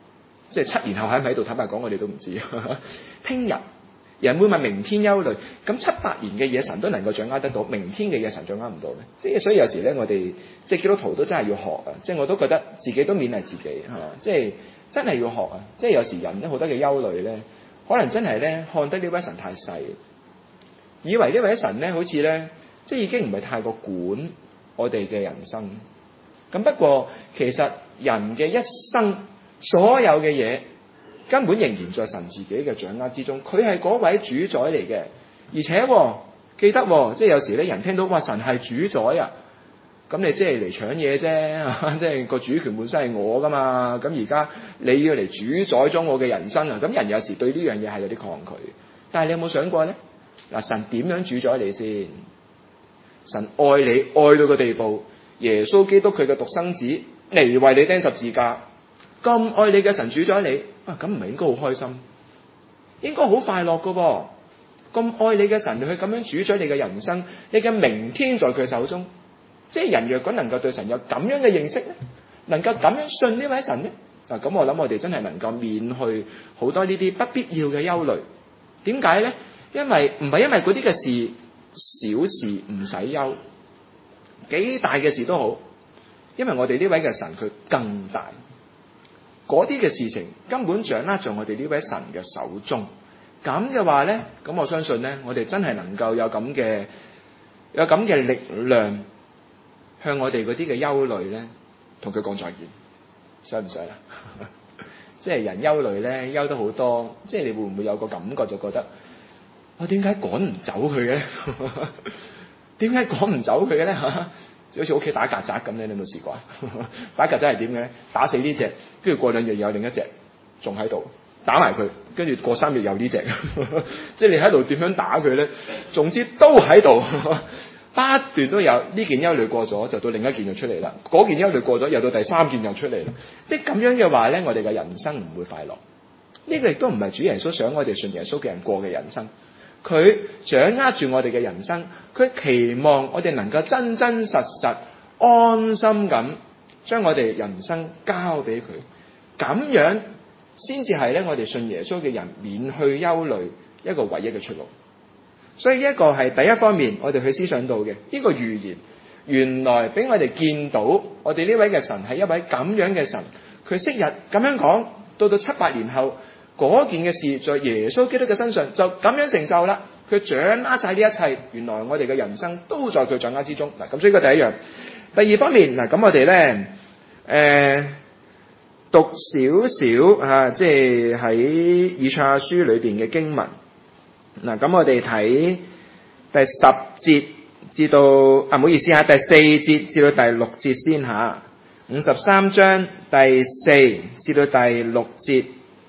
即係7年後喺唔喺度？坦白講，我哋都唔知。聽日人會問明天憂慮，咁700年嘅嘢神都能夠掌握得到，明天嘅嘢神掌握唔到咧？即係所以有時咧，我哋即係基督徒都真係要學啊！即係我都覺得自己都勉勵自己係嘛，即係真係要學啊！即係有時人咧好多嘅憂慮咧，可能真係咧看得呢位神太細，以為呢位神咧好似咧即係已經唔係太過管我哋嘅人生。咁不過其實人嘅一生所有嘅嘢，根本仍然在神自己嘅掌握之中，佢係嗰位主宰嚟嘅。而且記得即係有時咧人聽到話神係主宰啊，咁你即係嚟搶嘢啫，即係個主權本身係我噶嘛，咁而家你要嚟主宰咗我嘅人生啊，咁人有時對呢樣嘢係有啲抗拒。但係你有冇想過咧？嗱，神點樣主宰你先？神愛你愛到個地步，耶穌基督佢嘅獨生子嚟為你釘十字架，咁愛你嘅神主宰你啊，咁唔係應該好開心？應該好快樂噶噃。咁愛你嘅神，佢咁樣主宰你嘅人生，你嘅明天在佢手中。即係人若果能夠對神有咁樣嘅認識咧，能夠咁樣信呢位神咧，咁我諗我哋真係能夠免去好多呢啲不必要嘅憂慮。點解咧？因為唔係因為嗰啲嘅事小事唔使憂，幾大嘅事都好，因為我哋呢位嘅神佢更大。嗰啲嘅事情根本掌握在我哋呢位神嘅手中。咁嘅話咧，咁我相信咧，我哋真係能夠有咁嘅力量，向我哋嗰啲嘅憂慮咧，同佢講再見，使唔使啊？即係人憂慮咧，憂得好多，即係你會唔會有個感覺就覺得，我點解趕唔走佢嘅？點解趕唔走佢嘅咧？就好似屋企打曱甴咁咧，你有冇試過啊？打曱甴係點嘅咧？打死呢隻，跟住過2日有另一隻仲喺度，打埋佢，跟住過3日有呢隻，即係你喺度點樣打佢咧？總之都喺度，不斷都有。呢件憂慮過咗，就到另一件就出嚟啦。嗰件憂慮過咗，又到第3件又出嚟啦。即係咁樣嘅話咧，我哋嘅人生唔會快樂。呢個亦都唔係主耶穌想我哋信耶穌嘅人過嘅人生。佢掌握住我哋嘅人生，佢期望我哋能夠真真實實安心咁將我哋人生交俾佢，咁樣先至係咧我哋信耶穌嘅人免去憂慮一個唯一嘅出路。所以呢一個係第一方面我哋去思想到嘅呢個預言，原來俾我哋見到我哋呢位嘅神係一位咁樣嘅神。佢昔日咁樣講，到700年後嗰件嘅事在耶穌基督嘅身上就咁樣成就啦。佢掌握晒呢一切，原來我哋嘅人生都在佢掌握之中。嗱，咁所以個第一樣。第二方面，嗱，咁我哋咧讀少少即係喺以賽亞書裏邊嘅經文。嗱，咁我哋睇第10節至到唔好意思第4節至到第6節先吓。53章第4至到第6節。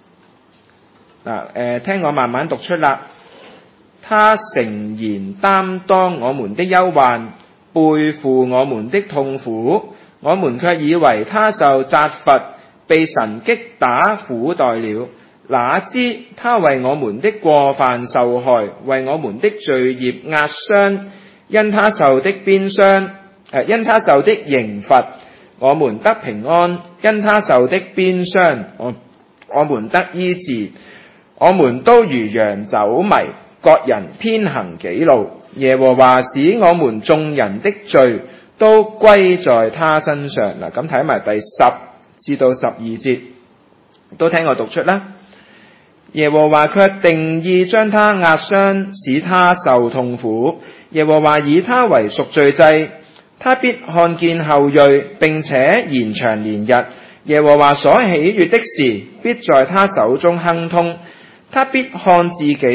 嗱，聽我慢慢讀出啦。他誠然擔當我們的憂患，背負我們的痛苦，我們卻以為他受責罰，被神擊打苦待了。哪知他為我們的過犯受害，為我們的罪孽壓傷。因他受的鞭傷，因他受的刑罰，我們得平安；因他受的鞭傷，我們得醫治。我們都如羊走迷，各人偏行己路。耶和華使我們眾人的罪都歸在他身上。嗱，咁睇埋第10至到12節，都聽我讀出啦。耶和華卻定意將他壓傷，使他受痛苦。耶和華以他為贖罪祭，他必看見後裔，並且延長年日。耶和華所喜悅的事，必在他手中亨通。他必看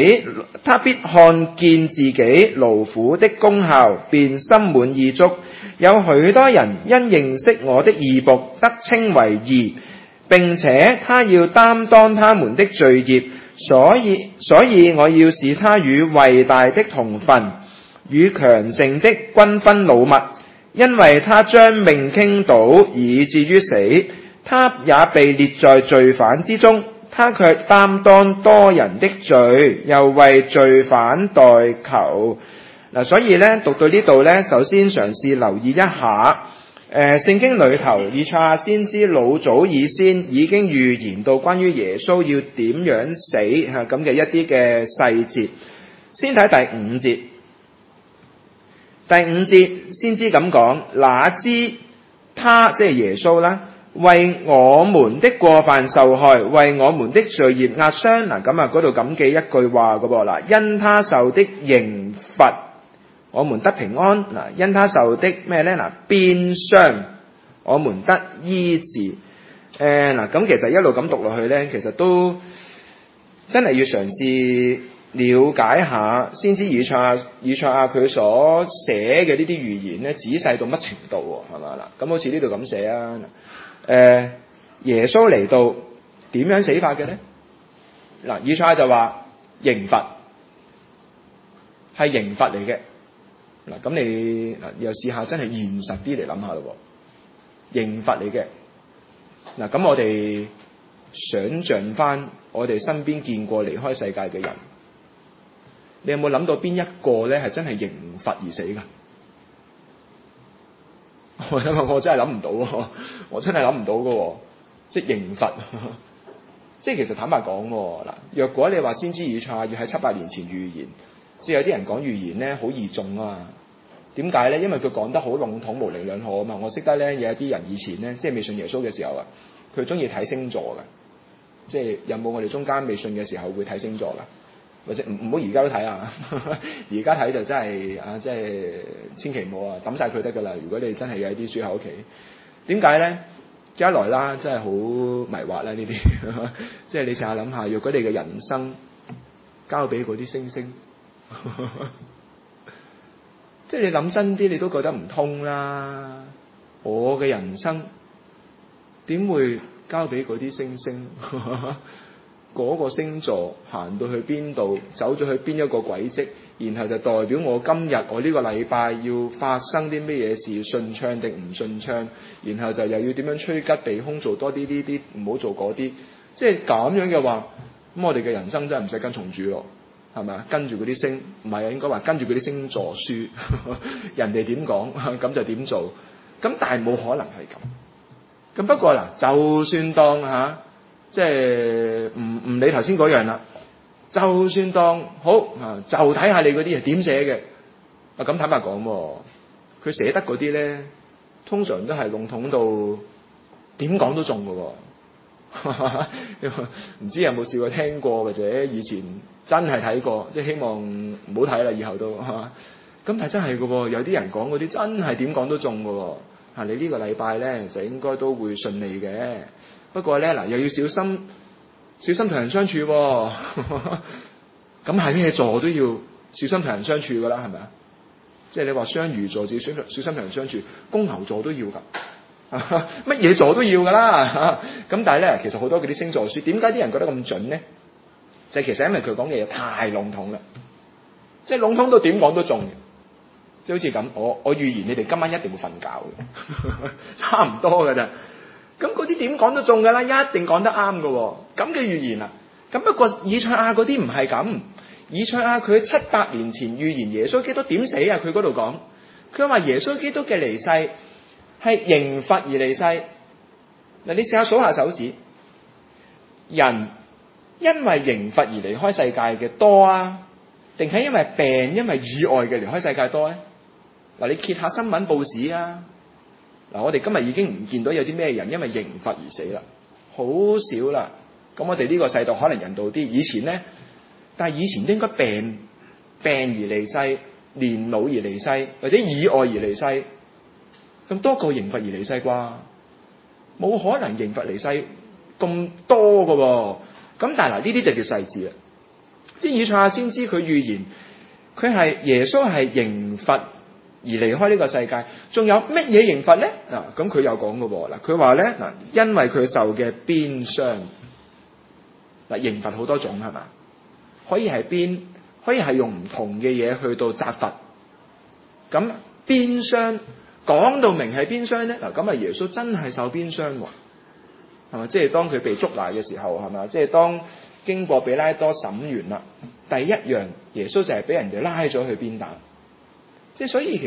見自己勞苦的功效，便心滿意足。有許多人因認識我的義僕，得稱為義，並且他要擔當他們的罪孽，所以我要使他與偉大的同分，與強盛的均分擄物，因為他將命傾倒，以至於死，他也被列在罪犯之中。他卻擔當多人的罪，又為罪犯代求。嗱，所以咧讀到呢度咧，首先嘗試留意一下聖經裏頭以賽亞先知老早以先已經預言到關於耶穌要點樣死咁嘅一啲嘅細節。先睇第五節，第五節先知咁講，哪知他即係耶穌啦，為我們的過犯受害，為我們的罪孽壓傷。嗱，咁啊嗰度咁記一句話噶噃，嗱，因他受的刑罰，我們得平安。嗱，因他受的咩咧？嗱，鞭傷，我們得醫治。嗱，咁其實一路咁讀落去咧，其實都真係要嘗試了解下先知以賽亞佢所寫嘅呢啲預言咧，仔細到乜程度喎？係嘛嗱？咁好似呢度咁寫啊。耶穌嚟到點樣死法嘅咧？嗱，以賽亞就話刑罰係刑罰嚟嘅。嗱，咁你又試下真係現實啲嚟諗下咯。刑罰嚟嘅。嗱，咁我哋想像翻我哋身邊見過離開世界嘅人，你有冇諗到邊一個咧係真係刑罰而死㗎？我真係諗唔到，我真係諗唔到嘅，即係刑罰。即係其實坦白講，嗱，若果你話先知以賽亞要喺700年前預言，即係有啲人講預言咧好易中啊。點解咧？因為佢講得好籠統、模棱兩可啊嘛。我識得咧有一啲人以前咧，即係未信耶穌嘅時候啊，佢中意睇星座嘅。即係有冇我哋中間未信嘅時候會睇星座㗎？或者唔好而家都睇啊！而家睇就真係啊，即係千祈唔好啊，抌晒佢得㗎啦！如果你真係有啲書喺屋企，點解咧？一來啦，真係好迷惑啦呢啲。即係你試下諗下，若果你嘅人生交俾嗰啲星星，即係你諗真啲，你都覺得唔通啦。我嘅人生點會交俾嗰啲星星？嗰個星座行到去邊度，走咗去邊一個軌跡，然後就代表我今日我呢個禮拜要發生啲咩嘢事，順暢定唔順暢，然後就又要點樣趨吉避凶，做多啲呢啲，唔好做嗰啲。即係咁樣嘅話，咁我哋嘅人生真係唔使跟從主咯，係咪啊？跟住嗰啲星，唔係啊，應該話跟住嗰啲星座書，人哋點講咁就點做。咁但係冇可能係咁。咁不過嗱，就算當即係唔理頭先嗰樣啦，就算當好就睇下你嗰啲係點寫嘅。咁坦白講，佢寫得嗰啲咧，通常都係籠統到點講都中嘅。唔知有冇試過聽過，或者以前真係睇過，即係希望唔好睇啦，以後都係嘛。咁但係真係嘅，有啲人講嗰啲真係點講都中嘅。你呢個禮拜咧就應該都會順利嘅。不過咧又要小心同人相處。咁係咩座都要小心同人相處噶啦，係咪啊？即係你話雙魚座就要小心同人相處，公牛座都要噶，乜嘢座都要噶啦。咁但係咧，其實好多嗰啲星座書，點解啲人覺得咁準咧？就係其實因為佢講嘅嘢太籠統啦，即係籠統到點講都中。即係好似咁，我預言你哋今晚一定會瞓覺嘅，差唔多噶咋。咁嗰啲點講都中噶啦，一定講得啱噶。咁嘅預言啊，咁不過以賽亞嗰啲唔係咁。以賽亞佢700年前預言耶穌基督點死啊？佢嗰度講，佢話耶穌基督嘅離世係刑罰而離世。嗱，你試下數下手指，人因為刑罰而離開世界嘅多啊，定係因為病、因為意外嘅離開世界多咧？嗱，你揭下新聞報紙啊！嗱，我哋今日已經唔見到有啲咩人因為刑罰而死啦，好少啦。咁我哋呢個世道可能人道啲，以前咧，但係以前應該病而離世，年老而離世，或者意外而離世，咁多過刑罰而離世啩？冇可能刑罰離世咁多噶喎。咁但係嗱，呢啲就叫細節啦。即係以賽亞先知佢預言，佢係耶穌係刑罰而離開呢個世界，仲有乜嘢刑罰咧？嗱，咁佢有講嘅喎。嗱，佢話咧，嗱，因為佢受嘅鞭傷。嗱，刑罰好多種係嘛？可以係鞭，可以係用唔同嘅嘢去到責罰。咁鞭傷講到明係鞭傷咧，嗱，咁啊耶穌真係受鞭傷喎，係嘛？即係當佢被捉拿嘅時候，係嘛？即係當經過比拉多審完啦，第一樣耶穌就係俾人哋拉咗去鞭打。即係所以其實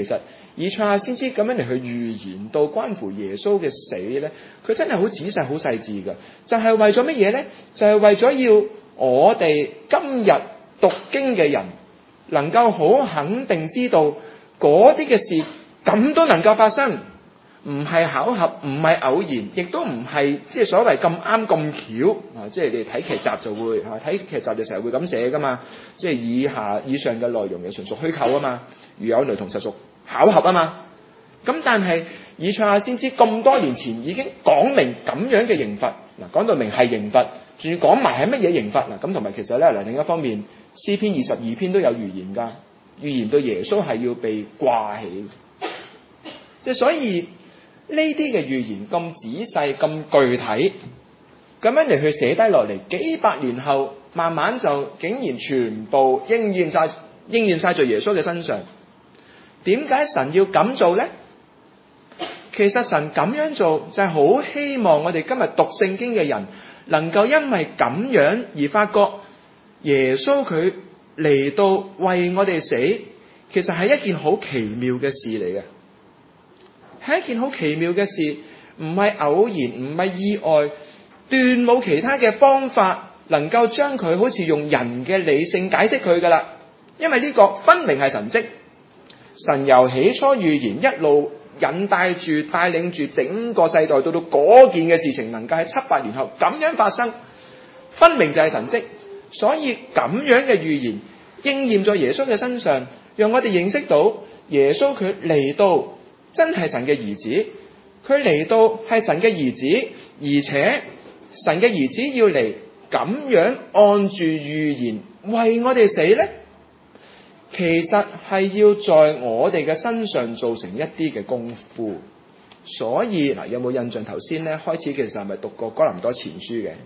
以賽亞先知咁樣嚟去預言到關乎耶穌嘅死咧，佢真係好仔細好細緻㗎，就係為咗乜嘢咧？就係為咗要我哋今日讀經嘅人能夠好肯定知道嗰啲嘅事咁都能夠發生，唔係巧合，唔係偶然，亦都唔係即係所謂咁啱咁巧啊！即係你睇劇集就會睇劇集就成日會咁寫噶嘛，即係以上嘅內容嘅純屬虛構啊嘛，如有雷同實屬巧合啊嘛。咁但係以賽亞先知咁多年前已經講明咁樣嘅刑罰，嗱講到明係刑罰，仲要講埋係乜嘢刑罰嗱。咁同埋其實咧嗱，另一方面詩篇22篇都有預言㗎，預言到耶穌係要被掛起，即係所以呢啲嘅預言咁仔細咁具體，咁樣嚟去寫低落嚟，幾百年後慢慢就竟然全部應驗晒在耶穌嘅身上。點解神要咁做呢？其實神咁樣做就係好希望我哋今日讀聖經嘅人能夠因為咁樣而發覺耶穌佢嚟到為我哋死，其實係一件好奇妙嘅事嚟嘅，係一件好奇妙嘅事，唔係偶然，唔係意外，斷冇其他嘅方法能夠將佢好似用人嘅理性解釋佢噶啦，因為呢個分明係神蹟。神由起初預言一路引帶住帶領住整個世代到嗰件嘅事情能夠喺700年後咁樣發生，分明就係神蹟。所以咁樣嘅預言應驗在耶穌嘅身上，讓我哋認識到耶穌佢嚟到真係神嘅兒子，佢嚟到係神嘅兒子，而且神嘅兒子要嚟咁樣按住預言為我哋死呢，其實係要在我哋嘅身上做成一啲嘅功夫。所以嗱，有冇印象頭先咧開始嘅時候咪讀過哥林多前書嘅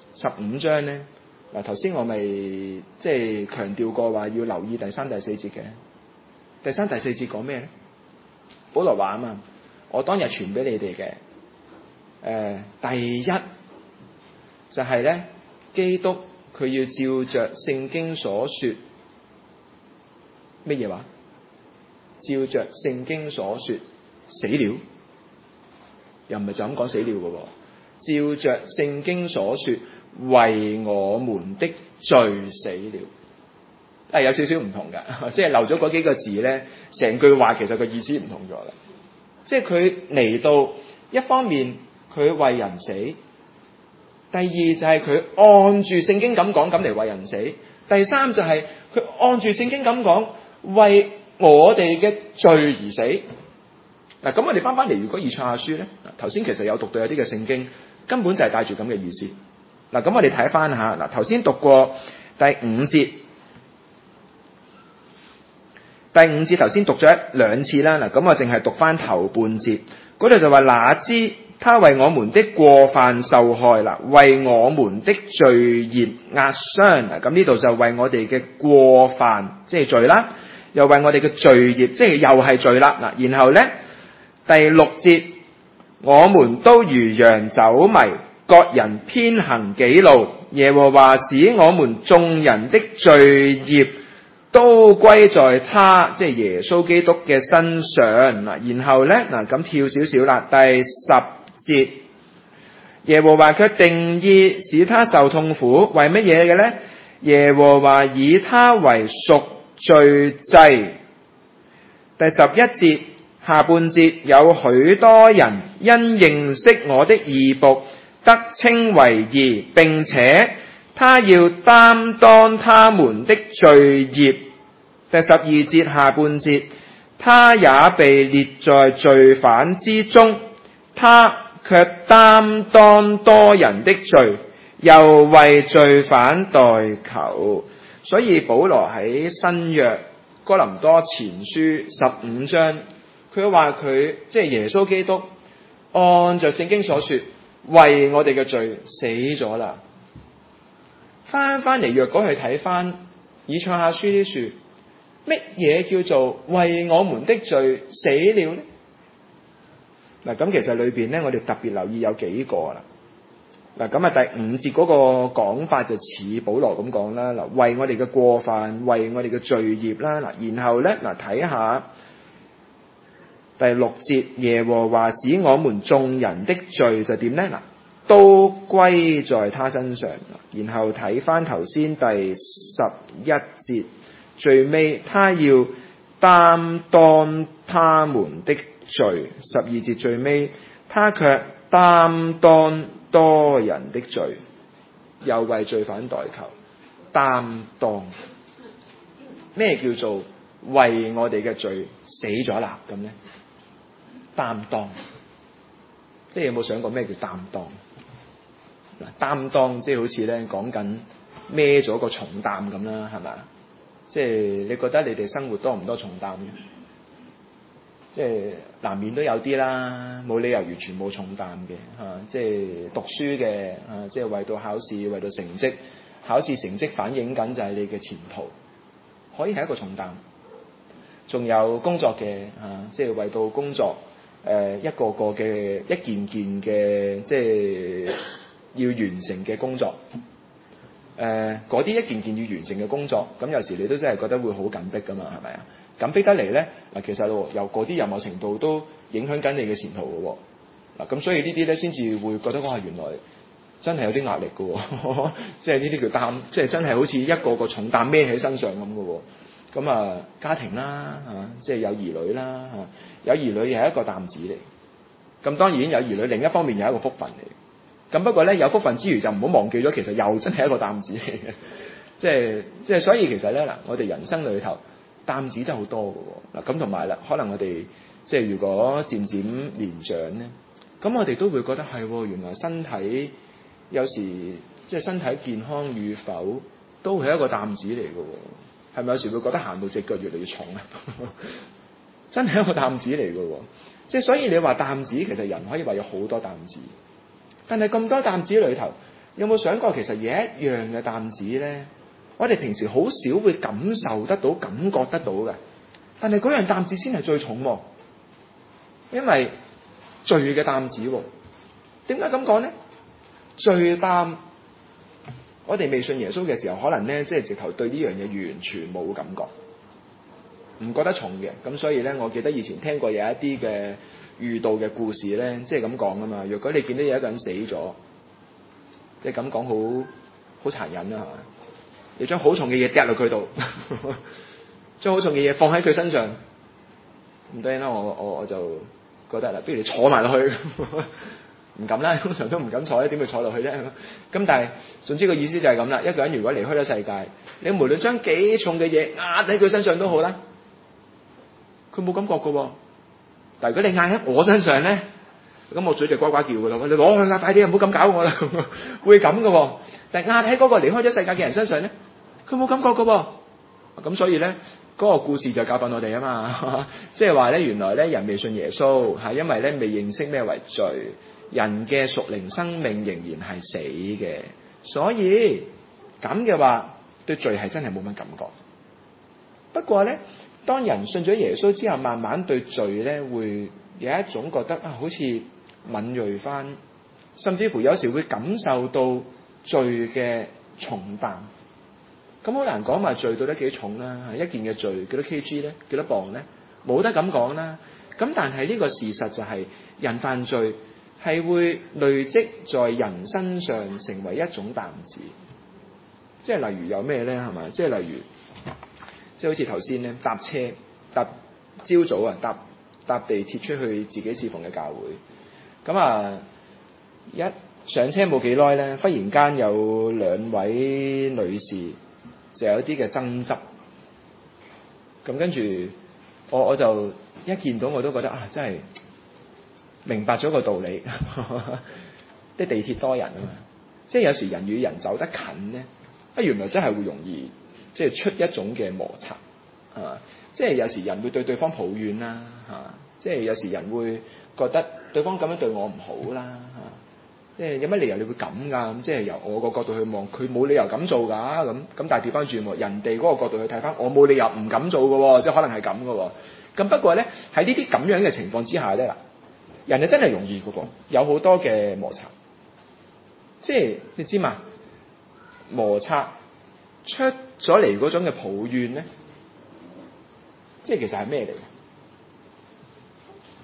15章咧？嗱，頭先我咪即係強調過話要留意第3、第4節嘅。第3、第4節講咩咧？保羅話啊嘛，我當日傳俾你哋嘅第一就係咧，基督佢要照着聖經所說乜嘢話？照着聖經所說死了，又唔係就咁講死了嘅喎，照着聖經所說為我們的罪死了，係有少少唔同嘅，即係漏咗嗰幾個字咧，成句話其實個意思唔同咗啦。即係佢嚟到一方面佢為人死，第二就係佢按住聖經咁講咁嚟為人死，第三就係佢按住聖經咁講為我哋嘅罪而死。嗱，咁我哋翻嚟，如果以賽亞書咧，頭先其實有讀到有啲嘅聖經根本就係帶住咁嘅意思。嗱，咁我哋睇翻下，嗱，頭先讀過第5節，第5節頭先讀咗2次啦。嗱，咁我淨係讀翻頭半節，嗰度就話哪知他為我們的過犯受害啦，為我們的罪孽壓傷。嗱，咁呢度就為我哋嘅過犯，即係罪啦，又為我哋嘅罪孽，即係又係罪啦。嗱，然後咧第6節，我們都如羊走迷，各人偏行己路，耶和華使我們眾人的罪孽都歸在他，即係耶穌基督嘅身上。嗱，然後咧咁跳少少啦，第10節，耶和華卻定意使他受痛苦，為乜嘢嘅咧？耶和華以他為贖罪祭。第11節下半節，有許多人因認識我的義僕得稱為義，並且他要擔當他們的罪孽。第12節下半節，他也被列在罪犯之中，他卻擔當多人的罪，又為罪犯代求。所以保羅喺新約哥林多前書15章，佢話佢即係耶穌基督按着聖經所說為我哋嘅罪死咗啦。翻嚟若果去睇翻以賽亞書啲書，乜嘢叫做為我們的罪死了呢？嗱，咁其實裏邊咧，我哋特別留意有幾個啦。嗱，咁啊第5節嗰個講法就似保羅咁講啦。嗱，為我哋嘅過犯，為我哋嘅罪孽啦。嗱，然後咧睇下第6節，耶和華使我們眾人的罪就點呢？嗱，都歸在他身上。然後睇翻頭先第11節最尾，他要擔當他們的罪。12節最尾，他卻擔當多人的罪，又為罪犯代求。擔當，咩叫做為我哋嘅罪死咗啦？咁呢？擔當，即係有冇想過咩叫擔當？嗱，擔當即係好似咧講緊孭咗個重擔咁啦，係咪啊？即係你覺得你哋生活多唔多重擔嘅？即係難免都有啲啦，冇理由完全冇重擔嘅嚇。即係讀書嘅嚇，即係為到考試，為到成績，考試成績反映緊就係你嘅前途，可以係一個重擔。仲有工作嘅嚇，即係為到工作。一個個嘅一件件嘅即係要完成嘅工作，嗰啲一件件要完成嘅工作，咁有時你都真係覺得會好緊迫㗎嘛，係咪啊？緊迫得嚟咧，嗱其實由嗰啲有某程度都影響緊你嘅前途嘅喎，嗱咁所以呢啲咧先至會覺得哇原來真係有啲壓力嘅喎，即係呢啲叫擔，即係真係好似一個個重擔孭喺身上咁嘅喎。咁啊，家庭啦嚇，即係有兒女啦嚇，有兒女又係一個擔子嚟。咁當然有兒女另一方面又係一個福分嚟。咁不過咧，有福分之餘就唔好忘記咗，其實又真係一個擔子嚟嘅。即係所以其實咧嗱，我哋人生裏頭擔子真係好多嘅喎。嗱咁同埋啦，可能我哋即係如果漸漸年長咧，咁我哋都會覺得係喎，原來身體有時即係身體健康與否都係一個擔子嚟嘅喎。係咪有時會覺得行到隻腳越嚟越重啊？真係一個擔子嚟嘅喎，即係所以你話擔子其實人可以話有好多擔子，但係咁多擔子裏頭，有冇想過其實有一樣嘅擔子咧？我哋平時好少會感受得到、感覺得到嘅，但係嗰樣擔子先係最重喎，因為罪嘅擔子喎。點解咁講咧？罪擔。我哋未信耶穌嘅時候，可能咧即係直頭對呢樣嘢完全冇感覺，唔覺得重嘅。咁所以咧，我記得以前聽過有一啲嘅遇到嘅故事咧，即係咁講啊嘛。若果你見到有一個人死咗，即係咁講好殘忍啦，係嘛？你將好重嘅嘢掟落佢度，將好重嘅嘢放喺佢身上，咁當然啦，我就覺得啦，不如你坐埋落去。唔敢啦，通常都唔敢坐咧，點會坐落去咧？咁但係總之個意思就係咁啦。一個人如果離開咗世界，你無論將幾重嘅嘢壓喺佢身上都好啦，佢冇感覺㗎喎。但係如果你壓喺我身上咧，咁我嘴就呱呱叫㗎啦。你攞去啦，快啲，唔好咁搞我啦，會咁㗎喎。但係壓喺嗰個離開咗世界嘅人身上咧，佢冇感覺㗎喎。咁所以咧，嗰個故事就教訓我哋啊嘛，即係話咧，原來咧人未信耶穌係因為咧未認識咩為罪。人嘅屬靈生命仍然係死嘅，所以咁嘅話對罪係真係冇乜感覺。不過咧，當人信咗耶穌之後，慢慢對罪咧會有一種覺得啊，好似敏銳翻，甚至乎有時會感受到罪嘅重擔。咁好難講話罪到底幾重啦？一件嘅罪幾多 kg 咧？幾多磅咧？冇得咁講啦。咁但係呢個事實就係人犯罪。係會累積在人身上成為一種擔子，即係例如有咩咧？係咪？即係例如，即係好似頭先咧搭車搭朝早啊搭地鐵出去自己侍奉嘅教會，咁啊一上車冇幾耐咧，忽然間有兩位女士就有啲嘅爭執，咁跟住我就一見到我都覺得啊，真係〜明白咗個道理，啲地鐵多人啊嘛，即係有時人與人走得近咧，原來真係會容易即係出一種嘅摩擦，係嘛？即係有時人會對對方抱怨啦，嚇！即係有時人會覺得對方咁樣對我唔好啦，嚇！即係有乜理由你會咁㗎？咁即係由我個角度去望，佢冇理由咁做㗎，咁但係調翻轉喎，人哋嗰個角度去睇翻，我冇理由唔敢做㗎喎，即係可能係咁㗎喎。咁不過咧喺呢啲咁樣嘅情況之下咧嗱。人係真係容易嘅噃，有好多嘅摩擦，即係你知嘛？摩擦出咗嚟嗰種嘅抱怨咧，即係其實係咩嚟？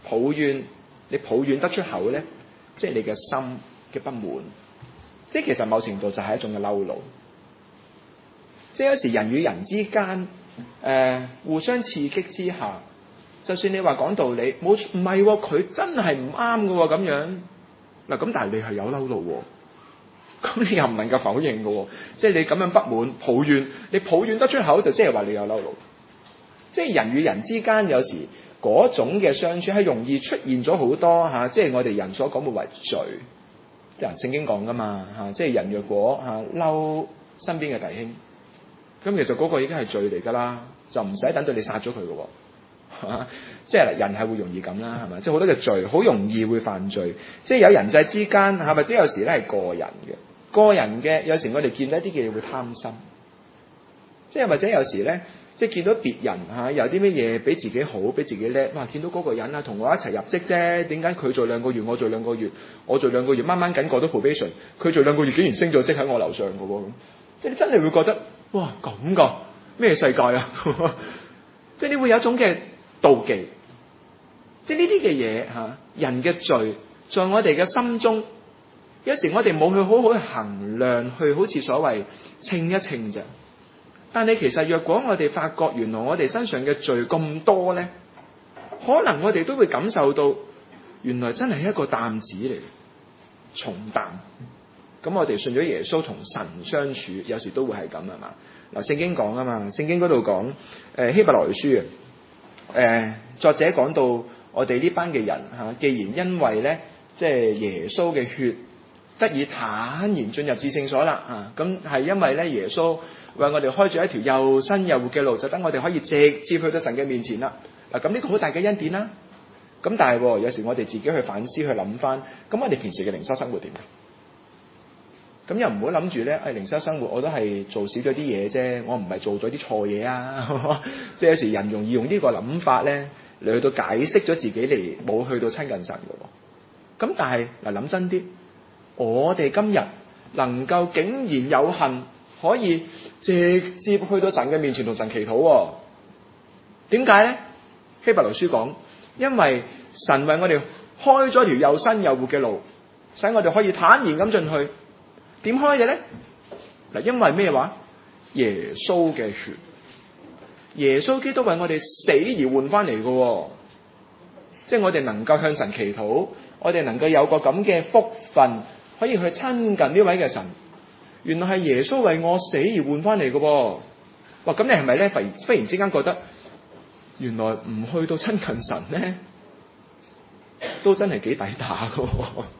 抱怨，你抱怨得出口咧，即係你嘅心嘅不滿，即係其實某程度就係一種嘅嬲怒。即係有時人與人之間互相刺激之下，就算你話講道理，唔係佢真係唔啱㗎喎咁樣嗱，咁但係你係有嬲怒喎，咁你又唔能夠否認㗎喎，即係你咁樣不滿抱怨，你抱怨得出口就即係話你有嬲怒。即係人與人之間有時嗰種嘅相處係容易出現咗好多即係我哋人所講嘅為罪，即係聖經講㗎嘛即係人若果嬲身邊嘅弟兄，咁其實嗰個已經係罪嚟㗎啦，就唔使等到你殺咗佢㗎喎，即係人係會容易咁啦，係咪？即係好多嘅罪好容易會犯罪，即係有人際之間或者有時咧係個人嘅，有時我哋見到一啲嘅嘢會貪心，即係或者有時咧。即係見到別人有啲乜嘢比自己好，比自己叻，哇！見到嗰個人同我一齊入職啫，點解佢做2個月，我做2個月，我做2個月掹掹緊過到 probation， 佢做2個月竟然升咗職喺我樓上㗎喎，咁即係你真係會覺得哇咁㗎，咩世界啊？即係你會有一種嘅妒忌，即係呢啲嘅嘢人嘅罪，在我哋嘅心中，有時我哋冇去好好去衡量，去好似所謂稱一稱啫。但係其實若果我哋發覺原來我哋身上嘅罪咁多咧，可能我哋都會感受到原來真係一個擔子嚟，重擔。咁我哋信咗耶穌同神相處，有時都會係咁係嘛？嗱，聖經講啊嘛，聖經嗰度講希伯來書作者講到我哋呢班嘅人既然因為咧即係耶穌嘅血得以坦然進入至聖所啦咁係因為咧耶穌為我哋開咗一條又新又活嘅路，就等我哋可以直接去到神嘅面前啦。嗱，咁呢個好大嘅恩典啦。咁但係有時我哋自己去反思去諗翻，咁我哋平時嘅靈修生活點？咁又唔好諗住咧，靈修生活我都係做少咗啲嘢啫，我唔係做咗啲錯嘢啊。即係有時人容易用呢個諗法咧嚟去到解釋咗自己嚟冇去到親近神嘅。咁但係諗真啲，我哋今日能夠竟然有幸可以直接去到神嘅面前同神祈禱，點解咧？希伯來書講，因為神為我哋開咗條又新又活嘅路，使我哋可以坦然咁進去。點開嘅咧？嗱，因為咩話？耶穌嘅血，耶穌基督為我哋死而換翻嚟嘅，即係我哋能夠向神祈禱，我哋能夠有個咁嘅福分，可以去親近呢位嘅神。原來係耶穌為我死而換翻嚟嘅喎。哇！咁你係咪咧忽然之間覺得原來唔去到親近神咧，都真係幾抵打嘅？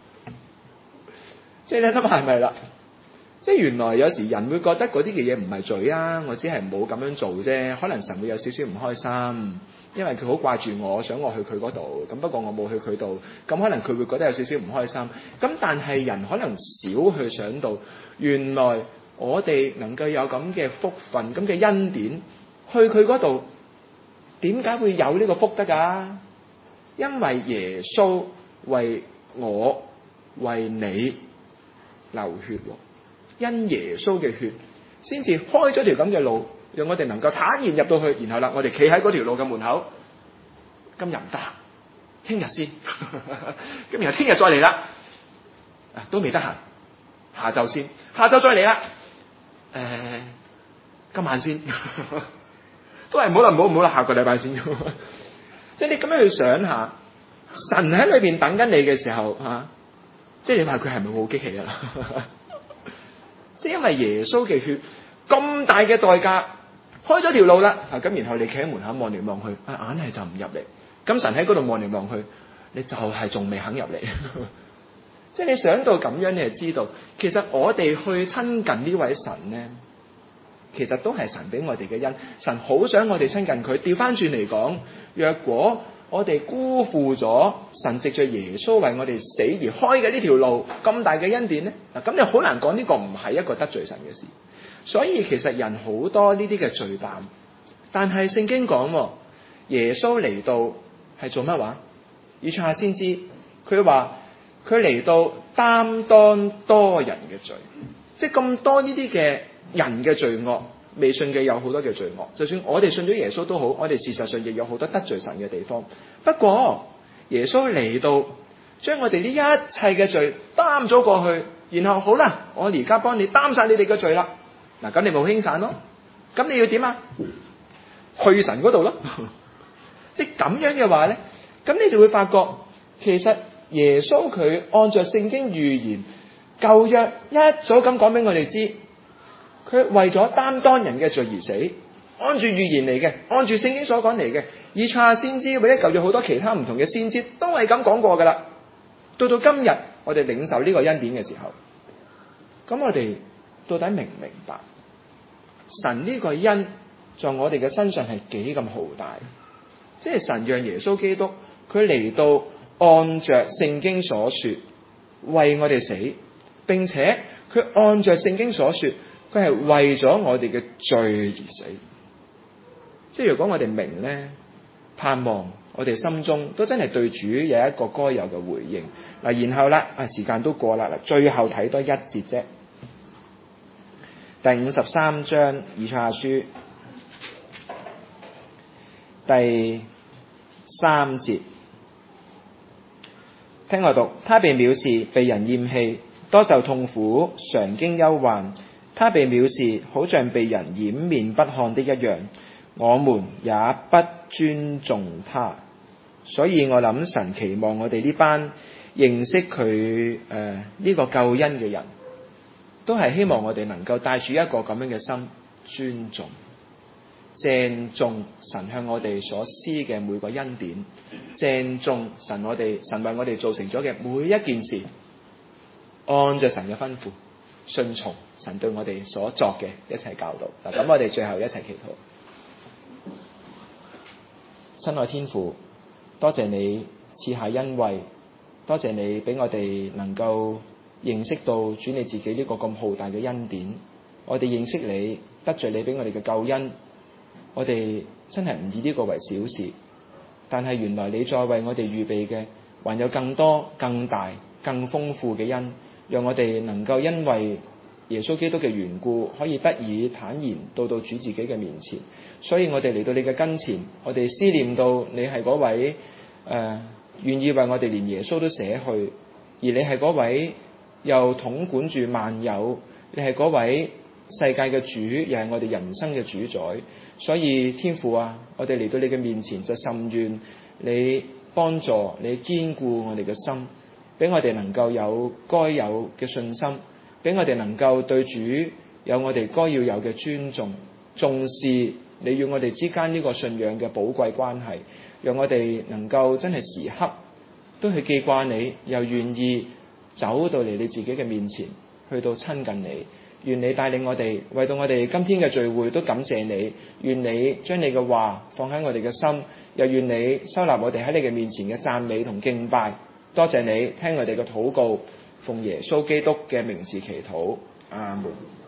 即係你諗下係咪啦？即係原來有時人會覺得嗰啲嘅嘢唔係罪啊，我只係冇咁樣做啫。可能神會有少少唔開心，因為佢好掛住我，想我去佢嗰度。咁不過我冇去佢度，咁可能佢會覺得有少少唔開心。咁但係人可能少去想到，原來我哋能夠有咁嘅福分、咁嘅恩典，去佢嗰度，點解會有呢個福得㗎？因為耶穌為我、為你流血，因耶穌嘅血先至開咗條咁嘅路，讓我哋能夠坦然入到去。然後啦，我哋企喺嗰條路嘅門口，今日唔得閒，聽日先。咁然後聽日再嚟啦，都未得閒，下晝先，下晝再嚟啦。今晚先，都係唔好啦，唔好啦，下個禮拜先。即係你咁樣去想下，神喺裏邊等緊你嘅時候即係你話佢係咪好激氣啊？即係因為耶穌嘅血咁大嘅代價開咗條路啦，咁然後你企喺門口望嚟望去，硬係就唔入嚟。咁神喺嗰度望嚟望去，你就係仲未肯入嚟。即係你想到咁樣，你就知道其實我哋去親近呢位神咧，其實都係神俾我哋嘅恩。神好想我哋親近佢。調翻轉嚟講，若果我哋辜負咗神藉着耶穌為我哋死而開嘅呢條路咁大嘅恩典咧，咁你好難講呢個唔係一個得罪神嘅事。所以其實人好多呢啲嘅罪擔，但係聖經講耶穌嚟到係做乜話？以賽亞先知佢話佢嚟到擔當多人嘅罪，即係咁多呢啲嘅人嘅罪惡。未信嘅有好多嘅罪惡，就算我哋信咗耶穌都好，我哋事實上亦有好多得罪神嘅地方。不過耶穌嚟到將我哋呢一切嘅罪擔咗過去，然後好啦，我而家幫你擔晒你哋嘅罪啦。嗱，咁你咪好輕省咯。咁你要點啊？去神嗰度咯。即係咁樣嘅話咧，咁你就會發覺，其實耶穌佢按照聖經預言，舊約一早咁講俾我哋知，佢為咗擔當人嘅罪而死，按住預言嚟嘅，按住聖經所講嚟嘅。以賽亞先知或者舊約好多其他唔同嘅先知都係咁講過噶啦。到今日我哋領受呢個恩典嘅時候，咁我哋到底明唔明白神呢個恩在我哋嘅身上係幾咁浩大？即係神讓耶穌基督佢嚟到按着聖經所說為我哋死，並且佢按着聖經所說佢係為咗我哋嘅罪而死。即係如果我哋明咧，盼望我哋心中都真係對主有一個該有嘅回應。嗱，然後啦，時間都過啦，嗱，最後睇多一節啫。第53章以賽亞書第3節，聽我讀：他被藐視，被人厭棄，多受痛苦，常經憂患。他被藐視，好像被人掩面不看的一樣，我們也不尊重他。所以我諗神期望我哋呢班認識佢呢個救恩嘅人，都係希望我哋能夠帶住一個咁樣嘅心，尊重、鄭重神向我哋所施嘅每個恩典，鄭重神為我哋做成咗嘅每一件事，按着神嘅吩咐，順從神對我哋所作嘅一切教導。嗱，咁我哋最後一齊祈禱。親愛天父，多謝你賜下恩惠，多謝你俾我哋能夠認識到主你自己呢個咁浩大嘅恩典。我哋認識你，得着你俾我哋嘅救恩，我哋真係唔以呢個為小事。但係原來你再為我哋預備嘅，還有更多、更大、更豐富嘅恩，讓我哋能夠因為耶穌基督嘅緣故，可以得以坦然到主自己嘅面前。所以我哋嚟到你嘅跟前，我哋思念到你係嗰位願意為我哋連耶穌都捨去，而你係嗰位又統管住萬有，你係嗰位世界嘅主，又係我哋人生嘅主宰。所以天父啊，我哋嚟到你嘅面前，就甚願你幫助你堅固我哋嘅心，俾我哋能夠有該有嘅信心，俾我哋能夠對主有我哋該要有嘅尊重，重視你與我哋之間呢個信仰嘅寶貴關係，讓我哋能夠真係時刻都去記掛你，又願意走到嚟你自己嘅面前，去到親近你。願你帶領我哋，為到我哋今天嘅聚會都感謝你。願你將你嘅話放喺我哋嘅心，又願你收納我哋喺你嘅面前嘅讚美同敬拜。多謝你聽我哋嘅禱告，奉耶穌基督嘅名字祈禱，阿門。